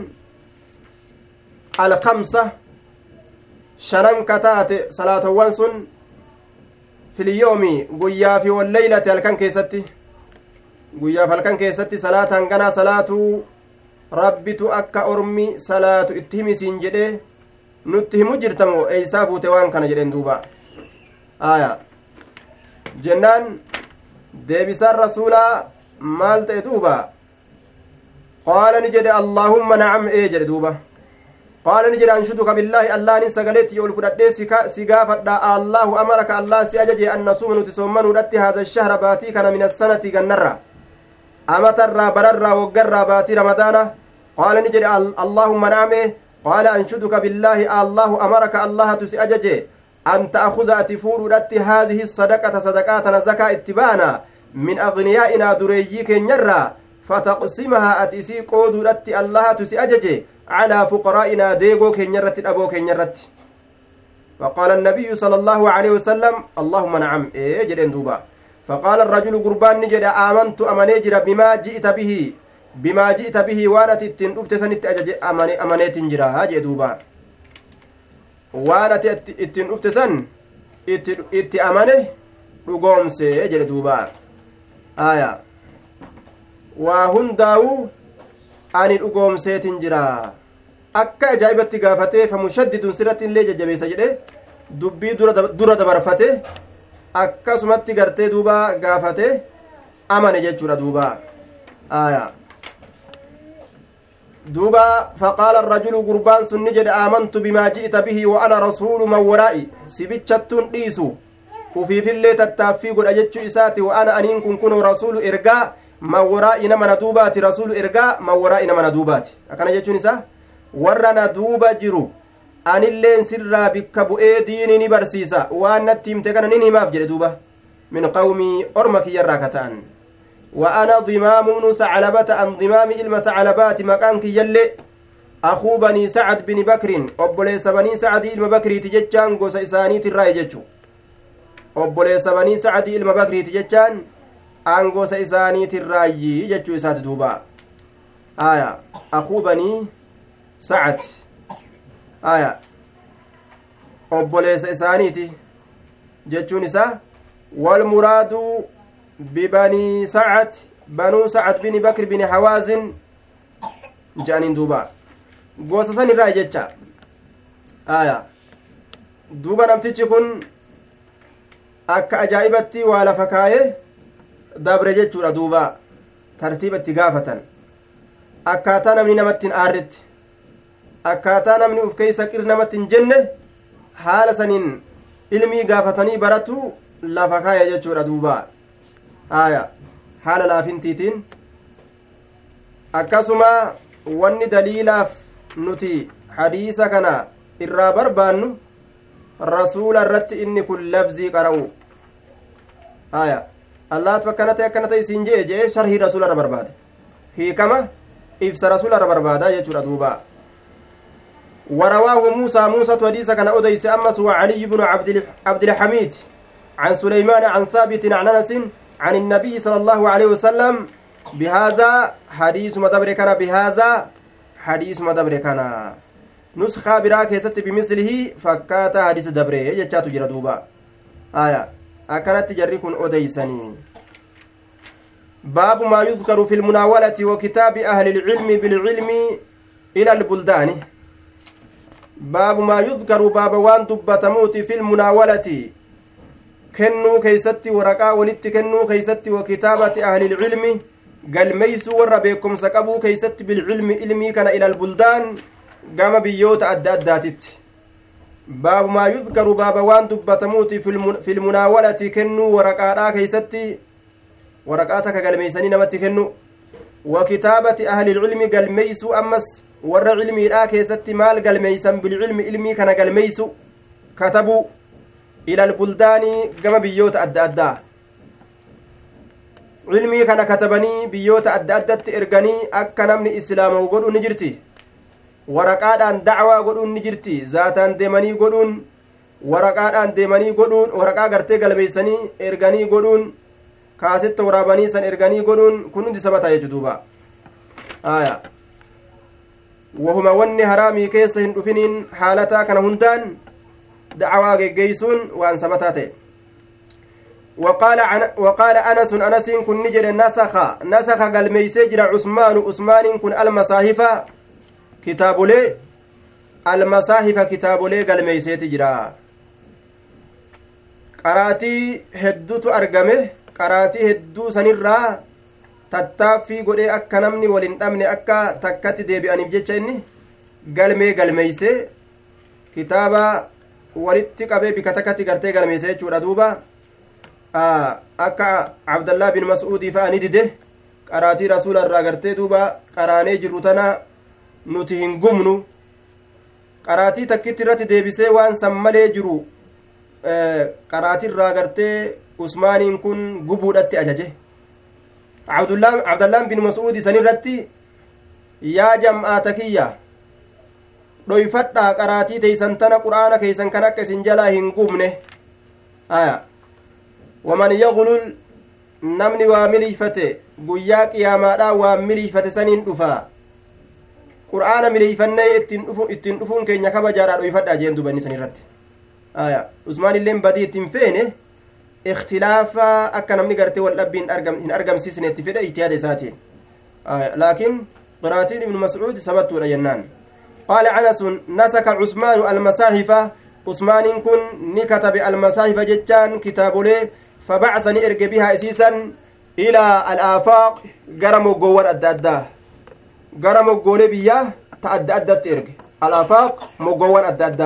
alkamsa shanan kataate salaatowwan sun filiyoomi guyyaa fi walleylati halkan keessatti guyyaaf halkan keessatti salaata hanganaa salaatuu rabbitu akka ormi salaatu itti himisiin jedhe nutti himu jirtamoo eeysaa fuute waan kana jedhen duuba aya jennaan deebisaan rasuulaa maal ta'e duuba qaala ni jedhe allaahumma nacam jedhe duuba qaala ni jedhe anshuduka billaahi allahnin sagaleetti ol fudhadhee si gaafadha allaahu amaraka allah si ajaje an nasuuma nuti soommanuudhatti haada shahra baatii kana min assanati gannarra amatarraa bararraa woggarraa baatii ramadaana qaala ni jedhe allaahumma nacame qaala anshuduka billaahi allaahu amaraka allahatu si ajaje an ta'khudha ati fuudhuudhatti haadihi sadaqata sadaqaa tana zakaa itti baana min agniyaa'inaa dureeyyii keenyarraa fataqsimahaa ati isii qooduudhatti allahatu si ajaje calaa fuqaraa'inaa deegoo keenyarratti dhaboo keenyarratti faqaala annabiyyu sala allaahu aleyhi wasalam allaahumma nacam jedhen duuba faqaala arrajulu gurbaan ni jedhe aamantu amanee jira bimaa ji'ta bihi waan ati ittiin dhufte sanitti ajaje amaneetin jira jee duuba waan ati ittiin dhufte san itti amane dhugoomse jedhe duuba aya waa hundaa'u ani dhugoomseetin jira akka ajaa'ibatti gaafatee famushaddidun sirratti illee jajjabeessa jedhe dubbii dura dabarfate akkasumatti gartee duuba gaafate amane jechuudha duuba aya duuba faqaala arrajulu gurbaan sun ni jedhe aamantu bimaa ji'ta bihi wa ana rasuulu man waraa'i sibichattuun dhiisu ufiifillee tattaaffii godha jechuu isaati wa ana aniin kun kunoo rasuulu ergaa man waraa'i nama na duubaati rasuulu ergaa man waraa'i nama na duubaati akkana jechuun isaa warra na duuba jiru anilleen sirraa bikka bu'ee diinii ni barsiisa waan natti himte kana nin himaaf jedhe duuba min qawmii orma kiyyarraa ka ta'an وأنا ضمام بن ثعلبة عن ضمام إلما ثعلبات مكان كيلي أخو بني سعد بن بكر أبوليس بني سعد إلما بكري تججان قوس إساني تراي ججو أبوليس بني سعد إلما بكري تججان أن قوس إساني تراي ججو إسات دوبا آية أخو بني سعد آية أبوليس إساني ججو نساء والمراد ببني سعد بنو سعد بن بكر بن حوازن جانين دوبا غوسسن الراججا دوبا نمتيجي كن akka ajaa'ibatti waa lafa kaayee dabre jechuudha duuba tartiibatti gaafatan akkaataa namni namatti hin aarretti akkaataa namni uf keeysa qir namatti hin jenne haala saniin ilmii gaafatanii baratu lafa kaayee jechuudha duuba haala laafintiitiin akkasuma wanni daliilaaf nuti hadiisa kana irraa barbaannu rasuula irratti inni kun labzii qara'u allaatu akkanata isiin jee sharhii rasuula irra barbaade hiikama ibsa rasuula irra barbaada jechuudha duuba ورواه موسى حديث كان أديس أمس وعلي بن عبد الحميد عن سليمان عن ثابت عن أنس عن النبي صلى الله عليه وسلم بهذا حديث مدبر كان بهذا حديث مدبر كان نسخة براك يست بمثله فكات حديث دبره يجاتو جرى دوبا أكانت جريكن أديسني باب ما يذكر في المناولة وكتاب أهل العلم بالعلم إلى البلدان باب ما يذكر باب وان دبتموت في المناولة كنو كيستي ورقا ولت كنو كيستي وكتابة أهل العلم قال ميسو وربيكم سكبو كيستي بالعلم علمي كان إلى البلدان قام بيوت أداتت باب ما يذكر باب وان دبتموت في المناولة كنو ورقا كيستي ورقاتك قال ميساني نمت كنو وكتابة أهل العلم قال ميسو أمس ور علمي لا كيستي مال قال ميسان بالعلم علمي كان قال ميسو كتبوا إلى البلدان قام بيوت أدى علمي كان كتبني بيوت أدى إرغني أكا نمني إسلام وقلوا نجرتي ورقادان دعوة قلوا نجرتي ذاتان ديماني قلوا ورقادان ديماني قلوا ورقا قرتي قلبيساني إرغني قلوا كاسيت وراباني سن إرغني قلوا كنون دي سبتا يجدوبا وهما وني هرامي كيسهن دفنين حالتا كان هندان دعوا جيسون وان سبتاته وقال أنس كن نجر نسخ قال ميسجر عثمان كن المصاحف كتاب لي المصاحف كتاب لي قال ميسجر قراتي هدوت أرقمه قراتي هدو سنرا تتافي قولي أكا نمني ولن أمني أكا تكتي دي بأني بجيتش إني قال ميسي كتابا walitti qabee bika takkatti gartee galmeesse jechuudha duuba akka abdallaa bin mas'uudii fa'a ni dide qaraatii rasuula irraa gartee duuba qaraanee jirru tana nuti hin gumnu qaraatii takkitti irratti deebisee waan san malee jiru qaraatii irraa gartee usmaaniin kun gubuudhatti ajaje abdallaan bin mas'uudii san irratti yaa jam'aata kiyya dhoyfadhaa qaraatii teeysan tana qur'aana keeysan kan akka isin jalaa hin gubne waman yaqulul namni waa miliifate guyyaa qiyaamaadhaa waa miliifate saniin dhufa qur'aana miliifannee ittiin dhufuun keenya kabajaadhaa dhoyfadhaa jeen dubanni san irratti usmaan illeen badii ittiin feene ikhtilaafa akka namni gartee wal dhabbii hin argamsiisne itti fedhe ihtiyaada isaatiin laakiin qaraatiin ibnu mas'uud sabattuudha jennaan قال أنس نسك عثمان المصاحف عثمان كن نكتب المصاحف جتان كتاب له فبعثني إرق بها إسيسا إلى الآفاق قرموا قوار أدى قرموا قول بيا تأدى إرق الآفاق مقوار أدى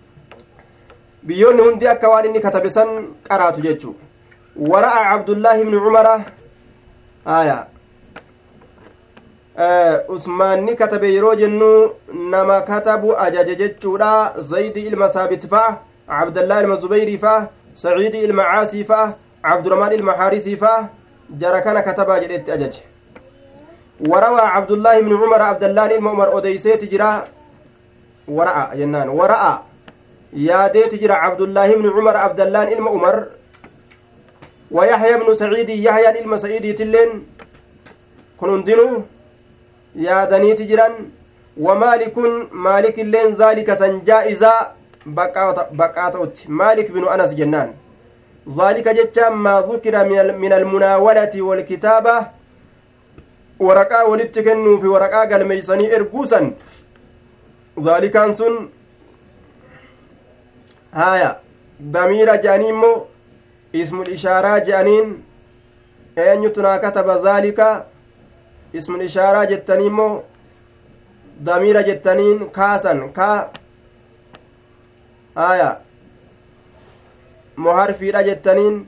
بيون هندي أكوان إني كتب سن قرات جتشو ورأى عبد الله بن عمر usmaanni katabe yeroo jennu nama katabu ajaje jechuudha zaydi ilma saabit fa'a abdallaa ilma zubayrii fa'a saciidi ilma caasii fa'a abdurahmaan ilma haarisii fa'a jara kana katabaa jedhetti ajaje وروى عبد الله بن عمر عبد الله بن عمر أديسيت جرا ورأى جنان ورأى يا ديت جرا عبد الله بن عمر عبد الله بن عمر ويحيى بن سعيد يحيى بن سعيد تلين كنون دينو يا دنيت جران ومالك مالك اللين ذلك سنجائزا بقاتوت مالك بن أنس جنان ذلك جتا ما ذكر من المناولة والكتابة ورقا ولتكنوا في ورقا قال ميساني إرقوسا ذلك أنسن هايا ضمير جانيمو اسم الإشارة جانين أن يتنا كتب ذلك اسم الإشارة جتنيمو ضمير جتنين كاسا كا هايا محرفي جتنين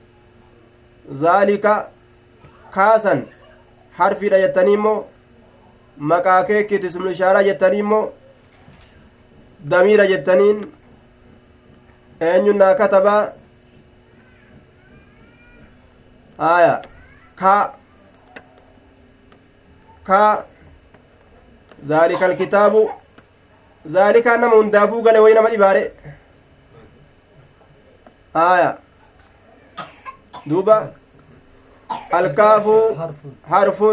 ذلك كاسا harfiidha jettanii immoo maqaa keekkiit ismul ishaaraa jettanii immoo damiira jettaniin eenyunnaa katabaa aya ka zaalika alkitaabu zaalikaan nama hundaafuu gale way nama dhibaare aya duuba الكاف حرف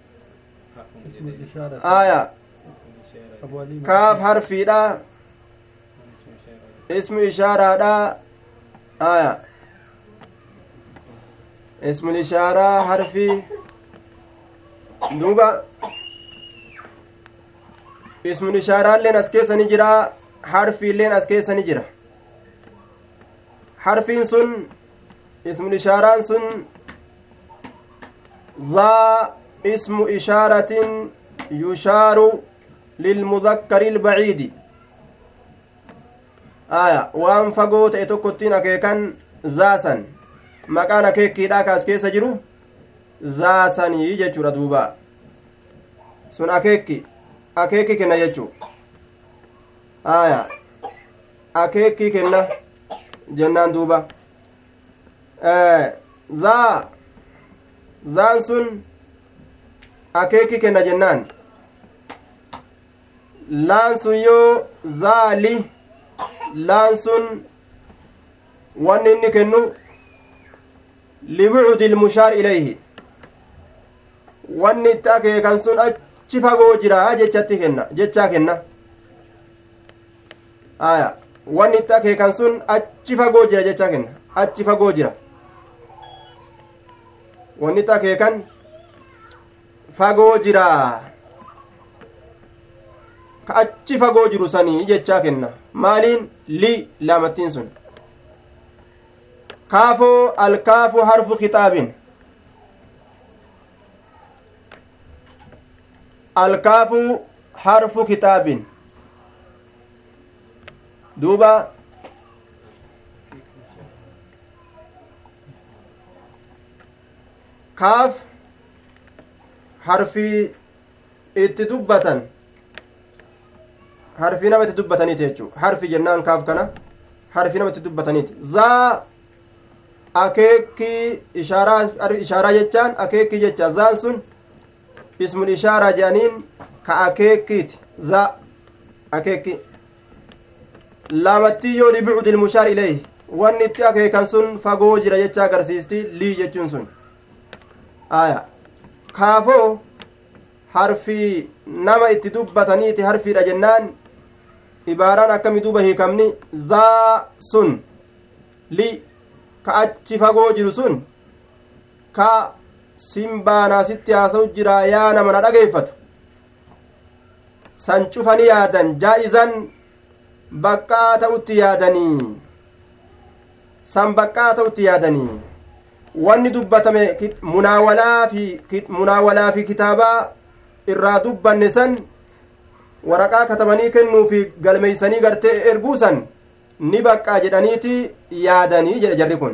آية كاف حرف دا اسم إشارة دا آية اسم الإشارة حرف دوبا اسم الإشارة لين أسكيس نجرا حرف لين أسكيس نجرا حرف سن اسم الإشارة سن ذا اسم إشارة يشار للمذكر البعيد آية وان فقوت اتوكتين أكيكا ذاسا مكان أكيكي داكاس كيسا جرو ذاسا يججر دوبا سن أكيكي كنا يجو آية أكيكي كنا جنان دوبا ذا zaan sun akeeki kenna jennaan laan sun yoo zaali laan sun wanni inni kennu libucdi ilmushaar ilayhi wanni itti akeekan sun achi fagoo jira jechaa kenna aya wanni itti akeekan sun achi fagoo jira jechaa kenna achi fagoo jira wanni akeekan fagoo jira ka achi fagoo jiru sanii jechaa kenna maaliin li laamattiin sun kaafoo alkaafu harfu kitaabin alkaafu harfu kitaabin duuba kaaf harfii itti dubbatan harfii nama itti dubbataniiti jechuu harfi jennaan kaaf kana harfii nama itti dubbataniiti zaa akeekii ishaaraa jechaan akeekii jecha zaan sun ismul ishaaraa jedhaniin ka akeekiiti zaa akeekii laamattii yoo libucdi ilmushaar ilayhi wanni itti akeekan sun fagoo jira jecha agarsiisti lii jechuun sun aya kaafoo harfii nama itti dubbataniiti harfiidha jennaan ibaaraan akkami duuba hiikamni zaa sun li ka achi fagoo jiru sun ka simbaanaasitti haasa'u jira yaa nama na dhageeffatu san cufani yaadan jaa'izan baqqaa ta'utti yaadanii san baqqaa ta'utti yaadanii wanni dubbatame munaawalaa fi kitaabaa irraa dubbanne san waraqaa katabanii kennuu fi galmeeysanii gartee erguusan ni baqqaa jedhaniiti yaadanii jedhe jarri kun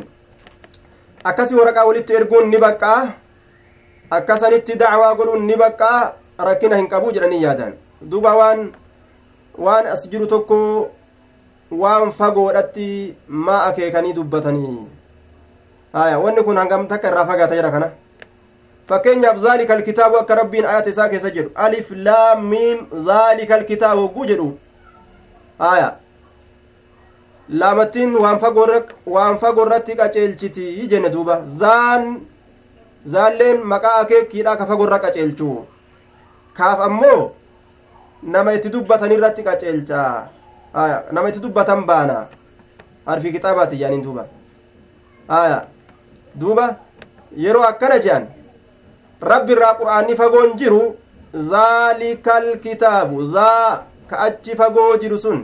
akkasi waraqaa walitti erguun ni baqqaa akkasanitti dacwaa godhuun ni baqqaa rakkina hin qabu jedhanii yaadan duuba waan as jiru tokko waan fagoodhatti maa akeekanii dubbatanii haya wanni kun hangam takka irraa fagaata jira kana fakkeenyaaf zaalika alkitaabu akka rabbiin ayata isaa keessa jedhu alif laam miim zaalika alkitaabu hogguu jedhu haya laamattiin waan fagoorratti qaceelchiti jenne duuba zaalleen maqaa akeekiidha ka fagoorra qaceelchu kaaf ammoo nama itti dubbatan irratti qaceelcha haya nama itti dubbatan baana harfi kitaabaati yaaniin duuba haya duuba yeroo akkana jedhan rabbi irraa qur'aanni fagoon jiru zaalikal kitaabu zaa ka achi fagoo jiru sun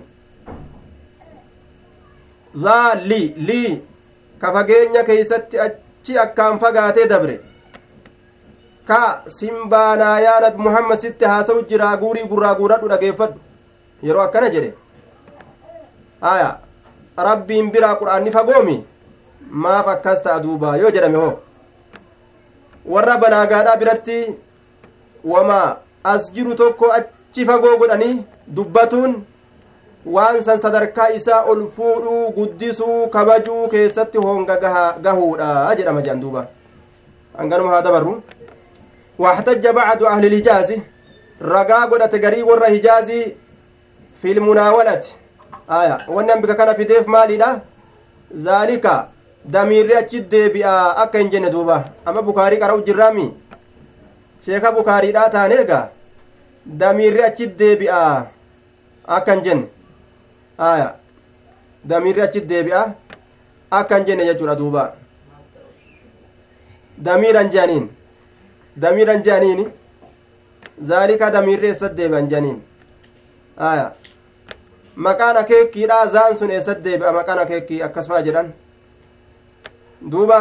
lii ka fageenya keeysatti achi akkaan fagaatee dabre ka simbaanaa yaa nabi muhammad sitti haasa'u jiraa guurii gurraa guuradhu dhageeffadhu yeroo akkana jedhe haya rabbiin biraa qur'aanni fagoomi maaf akkas ta'a duuba yoo jedhame hoo warra balaagaadhaa biratti wama as jiru tokko achi fagoo godhanii dubbatuun waan san sadarkaa isaa ol fuudhuu guddisuu kabajuu keessatti honga gahuudha jedhama jedhan duuba hanganuma haa dabarru واحتج بعض أهل الحجاز رقا قدت قريب ور حجازي في المناولة wannan bika kana fideef maalidha zaalika damiirri achi deebi'a akka hin jenne duuba amma bukaarii qara'u jirraami sheeka bukaariidhaa taaneega damiirri achi deebi'a akka hin jenne damiirri achi deebi'a akka hin jenne jechuudha duuba damiiran jaaniin zaalika damiirri eessatti deebi'an jaaniin maqaan akeekiidha zaan sun eessatti deebi'a maqaan akeekii akkasfaa jedhan duuba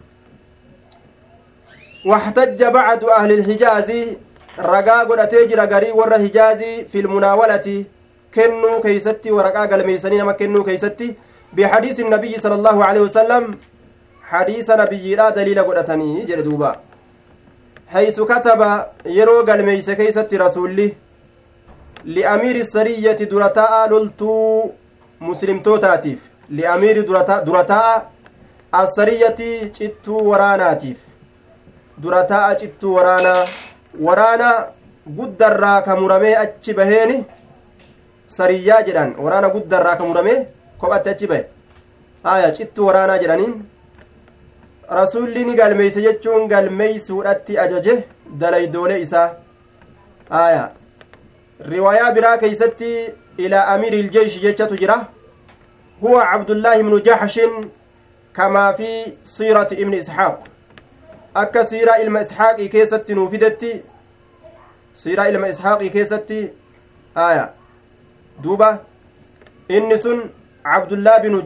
واحتج بعض أهل الحجاز رقا قدتي جرى قري ور حجازي في المناولة كنو كيستي ورقا قلميسانين ما كنو كيستي بحديث النبي صلى الله عليه وسلم حديث نبي لا دليل قدتني جرى دوبا حيث كتب يرو قلميس كيستي رسولي لأمير السرية درتاء للتو مسلم توتاتيف لأمير درتاء السرية جتو وراناتيف درتاء جتو waraana guddarraa ka muramee achi baheeni sariyyaa jedhan waraana guddarraa ka muramee kophatti achi bahe aya cittu waraanaa jedhaniin rasuulli ni galmeeyse jechuun galmeeysuudhatti ajaje dalaydoole isaa aya riwaayaa biraa keeysatti ilaa amiiri iljeeshi jechatu jira huwa cabdullaahi ibnu jaxshin kamaa fi siirati ibni isxaaq akka siiraa ilma isxaaqii keessatti nuu fidetti siiraa ilma isxaaqii keessatti aya duuba inni sun cabdullaa binu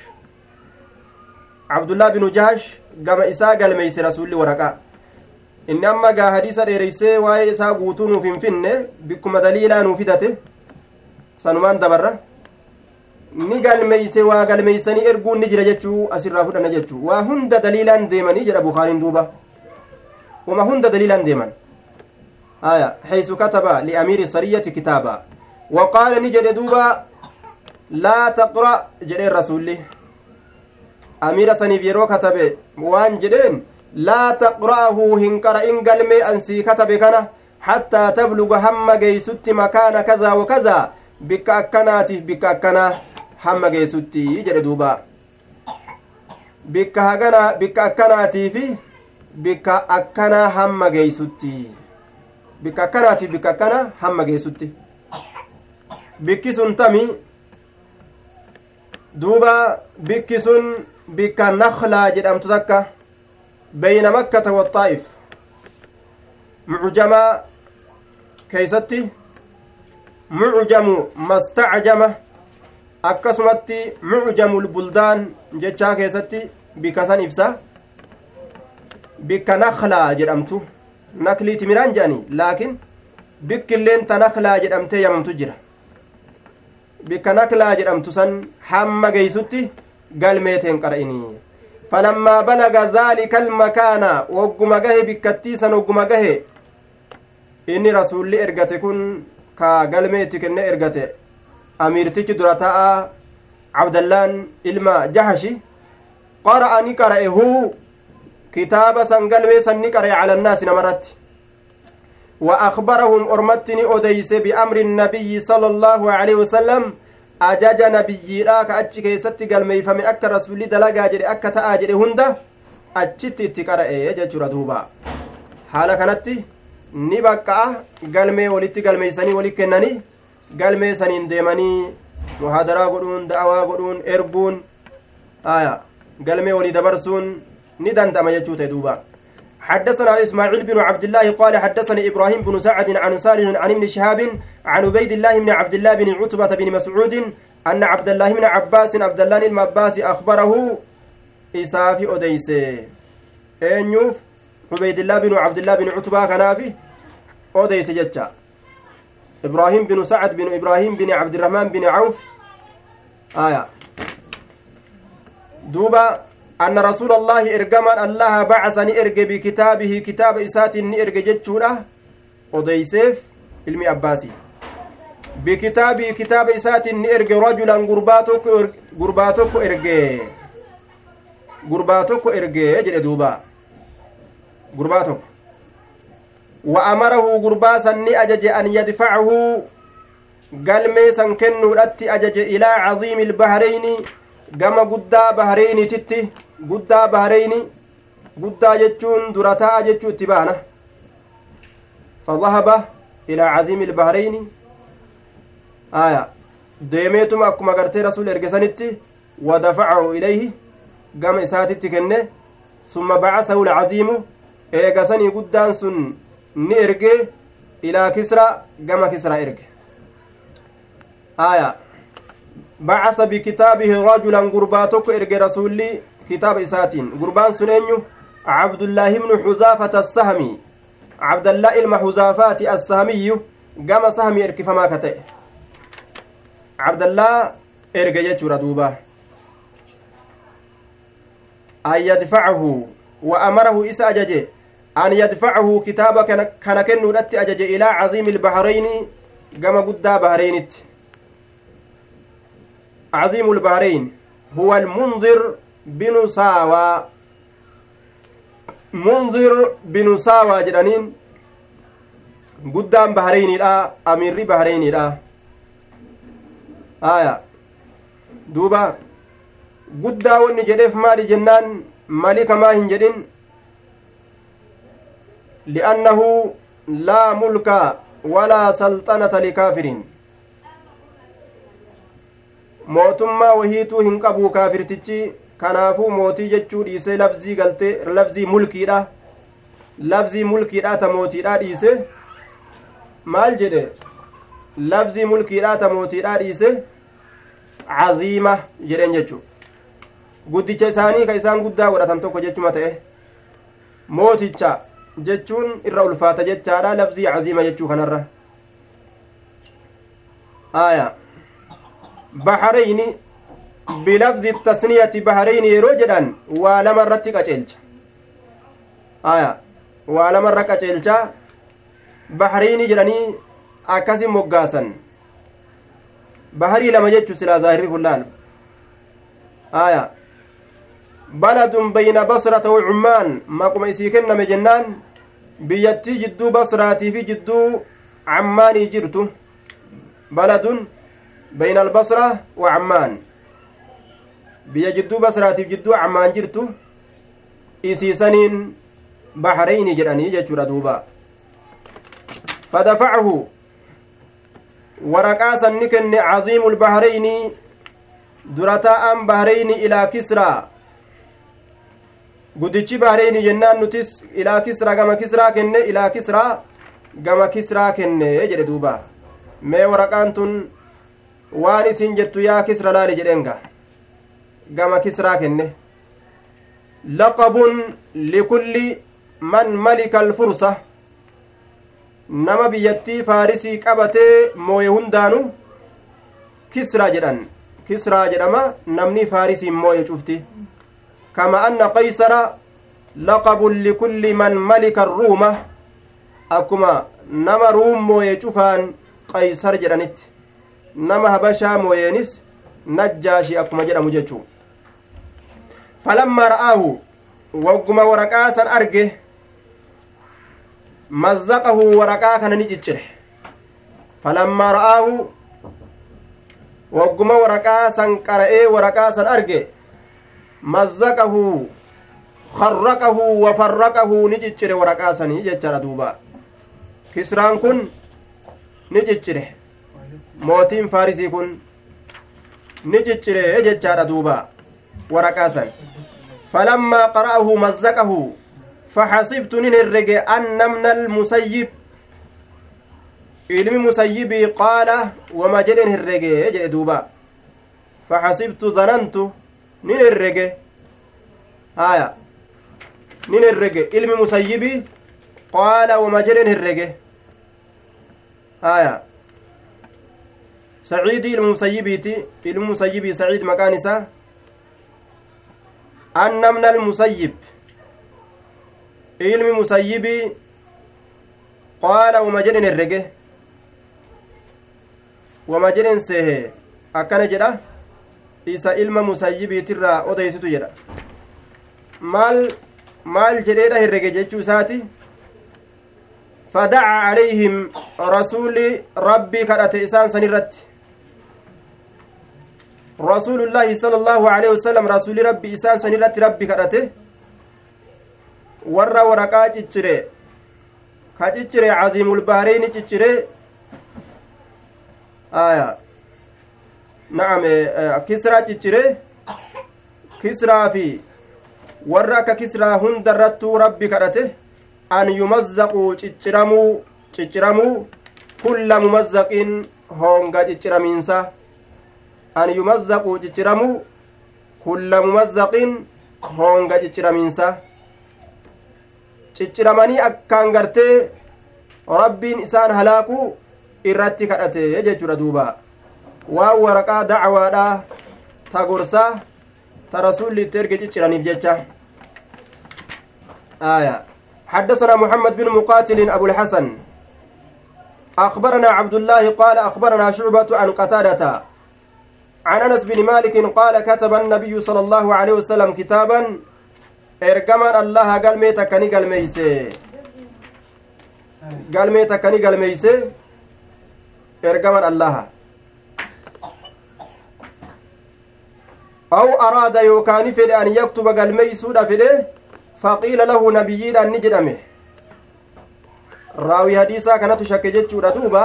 jaxsh gama isaa galmeeyse rasulli waraqaa inni amma gaa hadiisa dheereysee waa'ee isaa guutuu nuuf hin finne bikkuma daliilaa nuu fidate sanumaan dabarra ni galmeeyse waa galmeeysanii erguun ni jira jechuu asirraa fudhanna jechuu waa hunda daliilaan deemanii jedha bukaariin duuba wama hunda daliilaan deeman aya haysu kataba liamiiri sariyati kitaaba waqaala ni jedhe duuba laa taqra jedheen rasulli amiira saniif yeroo katabe waan jedheen laa taqra'ahu hin qara'in galmee ansii katabe kana hattaa tabluga hamma geeysutti makaana kazaa wa kazaa bikka akkanaatiif bikka akkanaa hamma geessutti jedhe duuba bikka akkanaatiifi bikka akkanaa hamma geessutti bikka akkanaatiif bikka akkanaa hamma geessutti bikki sun tami duuba bikki sun bikka nakhlaa jedhamtu takka bayna makkata waxaa'if mucjamaa keeysatti mucjamu mastacjama akkasumatti mucjamul buldaan jechaa keessatti bikka san ibsa bikka nakhlaa jedhamtu naklii timiraan jedhani laakin bikkilleen ta naklaa jedhamtee yamamtu jira bikka naklaa jedhamtu san hamma geeysutti galmeeteen qara'inii falammaa balaga dhaalika almakaana wogguma gahe bikkattii san wogguma gahe inni rasuulli ergate kun ka galmeetti kenne ergate amiirtichi dura ta'a abdallaan ilma jahashi qara'a ni qara'ehu kitaaba san galmee san ni qara'e cala annaasi namarratti wa akhbarahum ormattini odeyse biamri nabiyyi sala allaahu aleyhi wasalam ajaja nabiyyiidha ka achi keessatti galmeeyfame akka rasulli dalagaa jedhe akka ta'aa jedhe hunda achitti itti qara'e jechuudha duuba haala kanatti ni baqqa'a galmee walitti galmeeysanii walit kennanii galmee saniin deemanii muhaadaraa godhuun da'awaa godhuun erguun galmee walii dabarsuun ni danda'ama jechuu ta'e duuba حدثنا إسماعيل بن عبد الله قال حدثني إبراهيم بن سعد عن صالح عن ابن شهاب عن عبيد الله بن عبد الله بن عتبة بن مسعود أن عبد الله بن عباس عبد الله بن عباس أخبره إسافي أديسي أنيوف عبيد الله بن عبد الله بن عتبة كنافي أديسي جتشا إبراهيم بن سعد بن إبراهيم بن عبد الرحمن بن عوف دوبا أن رسول الله إرجمان الله بعثني إرج بكتابه كتاب إسات إرج جتشورة أديسيف علمي أباسي بكتابه كتاب إسات إرج رجلا غرباتك إرج يجري دوبا غرباتك وأمره غرباسا أجج أن يدفعه قلمي سنكنو رتي أجج إلى عظيم البحرين gama guddaa bahareyniititti guddaa bahareyni guddaa jechuun durataa jechuu itti baana fadhahaba ilaa caziimi ilbahareyni deemeetuma akkuma gartee rasul ergesanitti wadafacahu ilayhi gama isaatitti kenne summa bacasahu lcaziimu eegasanii guddaan sun ni erge ilaa kisra gama kisra erge بعث بكتابه رجلا غرباتك إرج رسولي كتاب إساتين غربان سنينيو عبد الله بن حذافة السهمي عبد الله المحذافات السهمي قام سهمي إرك فما كتئ عبد الله إرج يجور دوبا أن يدفعه وأمره إسا أججي أن يدفعه كتابك كان كنو رت أججي إلى عظيم البحرين قام قدا بحرينت عظيم البحرين هو المنذر بن ساوى منذر بن ساوى جرانين قدام بحرين لا أمير بحرين لا دوبا قدا ونجرف مالي جنان مالك ما هنجرين لأنه لا ملك ولا سلطنة لكافرين mootummaa wahiituu hin qabu kaafirtichi kanaafuu mootii jechuu dhiisee labzii galte labzii mulkiidha ta mootiidha dhiise maal jedhe labzii mulkiidha ta mootiidha dhiise caziima jedheen jechuu guddicha isaanii ka isaan guddaa godhatan tokko jechuma ta'e mooticha jechuun irra ulfaata jechaadha labzii caziima jechuu kanarra بحرين بلفظ التثنية بحرين يروجدان ولما رتك أجلج ولما رك أجلج بحرين جراني أكاسي مقاسا بحري لما جتش سلا ظاهر كلان بلد بين بصرة وعمان ما قم يسيكن مجنان بيتي جدو بصراتي في جدو عمان جرتو بلد بين البصرة وعمان بيا جدو بصرة جدو عمان جرتو إسي سنين بحرين جراني جتشورا دوبا فدفعه ورقاسا نكن عظيم البحرين درتاء بحرين إلى كسرى قدتش بحرين جنان نتس إلى كسرى كما كسرى كن إلى كسرى كما كسرى كن يجري دوبا ما ورقانتن waan isin jettu yaa kisra laali jedheenga gama kisraa kenne laqabun likulli man malika alfursa nama biyyattii faarisii qabatee mooye hundaanu kisraa jedhan kisraa jedhama namni faarisiin mooye cufti kama anna qaysara laqabun likulli man malika arruuma akkuma nama ruum mooye cufaan qaysar jedhanitti nama habashaa mooyeenis najjaashi akkuma jedhamu jechuu falammaa ra'aahu wagguma waraqaa san arge mazzaqahu waraqaa kana ni ciccire falammaa ra'aahu wagguma waraqaa san qara'ee waraqaa san arge mazzaqahu kharraqahu wa farraqahu ni ciccire waraqaa sanii jechaadha duuba kisraan kun ni ciccire mootiin faarisii kun ni ciccire jechaadha duuba waraqaa san falammaa qara'ahu mazzaqahu faxasibtu nin herrege annamna almusayyib ilmi musayyibii qaala wama jedhen herrege jedhe duuba faxasibtu zanantu nin herrege haya nin herrege ilmi musayyibii qaala wama jedhen herrege haya saciidii ilmu musayyibiiti ilmu musayyibii saciid maqaan isaa annamna almusayyib ilmi musayyibii qaala wama jedhen herrege wama jedhen seehe akkana jedha isa ilma musayyibiitirraa odeysitu jedha maal jedheedha herrege jechuu isaati fadaca calayhim rasuuli rabbii kadhate isaan san irratti rasuulullaahi sala allaahu aleyhi wasalam rasuuli rabbi isaan san irratti rabbi kadhate warra waraqaa ciccire ka ciccire caziimulbahareyni ciccire aya na'am kisraa ciccire kisraa fi warra akka kisraa hundarrattuu rabbi kadhate an yumazzaquu cicciramuu kulla mumazzaqiin honga cicciramiinsa an yumazzaquu cicciramuu kulla mumazzaqiin honga cicciramiinsa cicciramanii akkaan gartee rabbiin isaan halaakuu irratti kadhate jechuudha duuba waan waraqaa dacwaadha ta gorsaa ta rasuulli itti erge cicciraniif jecha آية حدثنا محمد بن مقاتل أبو الحسن أخبرنا عبد الله قال أخبرنا شعبة عن قتادة عن أنس بن مالك قال كتب النبي صلى الله عليه وسلم كتابا إرجما الله قال ميتا كني قال ميسي قال ميتا كني قال ميسي إرجما الله أو أراد يوكان فد أن يكتب قال ميسود فده فقيل له نبيين أن نجرمه راوي حديثا كانت شكجت دوبا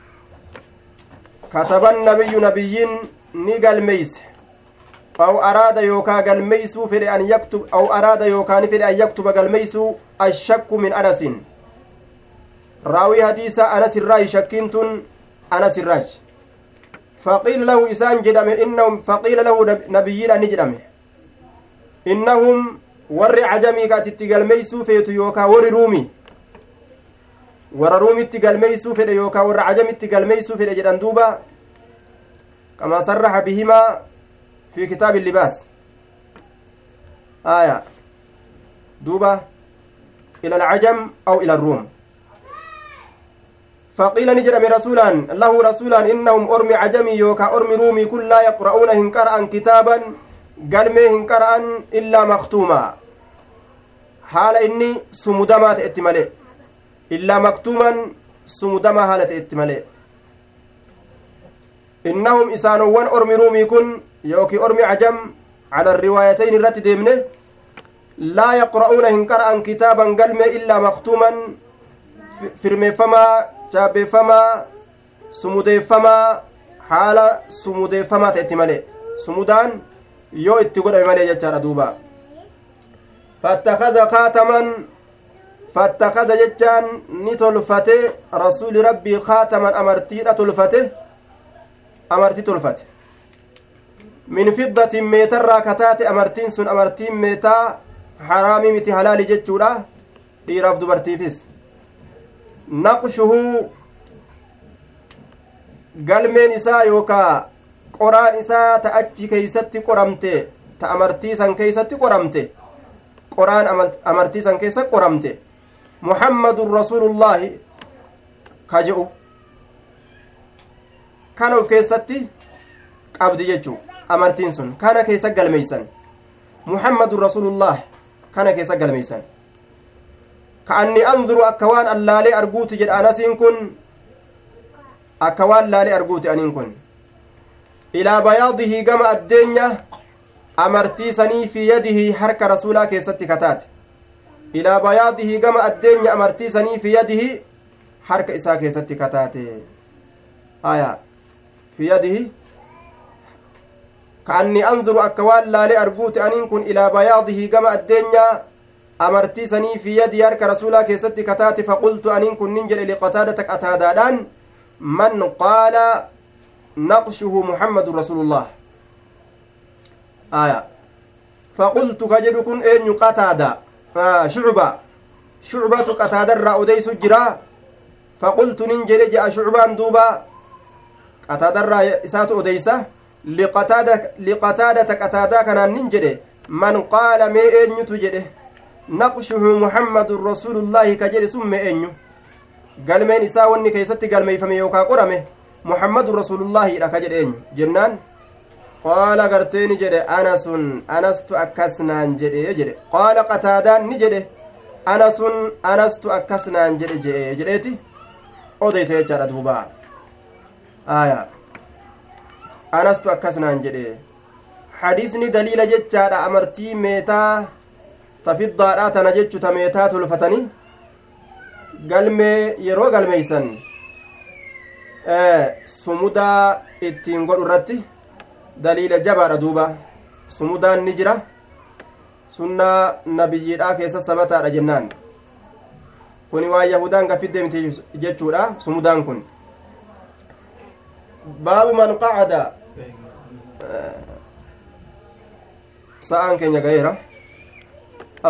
كتب النبي نبيين نقل ميس أو أراد يوكا قال ميس فد أن يكتب أو أراد يوكان فد أن يكتب قال ميس الشك من أنس راوي حديثا أنس الراي شكنتن أنس الراج فقيل له إسان جدمه إنهم فقيل له نبيين أن نجرمه إنهم warri cajamii kaatitti galmeeysuu feetu yookaa warri ruumii warra ruumitti galmeeysuu fedhe yookaa warra cajamitti galmeeysuu fedhe jedhan duuba kamaa sarraxa bihimaa fi kitaabi libaas aya duuba ila alcajam aw ila alruum فقيل نجرم رسولا له رسولا إنهم أرمي عجمي يوكا أرمي رومي كل لا يقرؤون هنكرأ كتابا قلمي هنكرأ إلا مختوما حال إني سمدما تأتمالي إلا مكتوما سمدما حالة تأتمالي إنهم إسانوان أرمي رومي كن يوكي أرمي عجم على الروايتين الرت ديمنه لا يقرؤون هنكرأ كتابا قلمي إلا مختوما فرمي فما جابي فما سمودي فما حال سمودي فما تأتمالي سمودان yoo itti godhame malee jechaadha duuba fattakaza kaataman fattakaza jechaan ni tolfate rasuuli rabbii kaataman amartiidha tolfate amartii tolfate min fiddatin meetarraa kataate amartiin sun amartiin meetaa haraamii miti halaali jechuudha dhiiraaf dubartiifis naqshuhu galmeen isaa yookaa qoraan isaa ta achi keeysatti qoramte ta amartii san keeysatti qoramte qoraan amartii san keessa qoramte muhammadun rasuulullaahi kaje'u kana of keessatti qabdi jechuu amartiin sun kana keessa galmeeysan muhammadun rasulullah kana keessa galmeeysan ka'anni anzuru akka waan allaalee arguuti jedha anasiin kun akka waan laalee arguuti aniin kun ilaa bayaadihi gama addeenya amartii sanii fi yadihi harka rasuulaa keessatti kataate ilaa bayaadihi gama addeenya amartii sanii fi yadihi harka isaa keessatti kataate aya fi yadihi ka'anni anzuru akka waan laalee arguuti aniin kun ilaa bayaadihi gama addeenya amartii sanii fi yadii harka rasuulaa keessatti kataate faqultu aniin kun nin jedhe liqataadata qataadaadhaan man qaala naqshuhu muhammadun rasulullah aya faqultu ka jedhu kun eenyu qataada shucbatu qataadarraa odeysu jira faqultu nin jedhe je'a shucbaan duuba qataadarraa isaatu odeysa liqataadata qataadaa kanaan nin jedhe man qaala mee eenyutu jedhe naqshuhu muhammadun rasuulullaahi ka jedhe sun mee eenyu galmeen isaa wanni keessatti galmeeyfame yookaa qorame muhammadun rasuulullaahiidha ka jedhe eenyu jennaan qaala garteeni jedhe anastu akkasnaan jedhe qaala qataadaan ni jedhe anastu akkasnaan jedheeti odeysa jechaadha duuba aya anastu akkasnaan jedhe hadiisni daliila jechaadha amartii meetaa tafiddaadhaa tana jechu ta meetaa tolfatanii galmee yeroo galmeeysan sumudaa ittiin godhu irratti daliila jabaadha duuba sumudaan ni jira sunnaa nabiyyiidhaa keessa sabataadha jennaan kuni waan yahudaan gaffidde miti jechuudha sumudaan kun baabu man qacada sa'aan keenya gaheera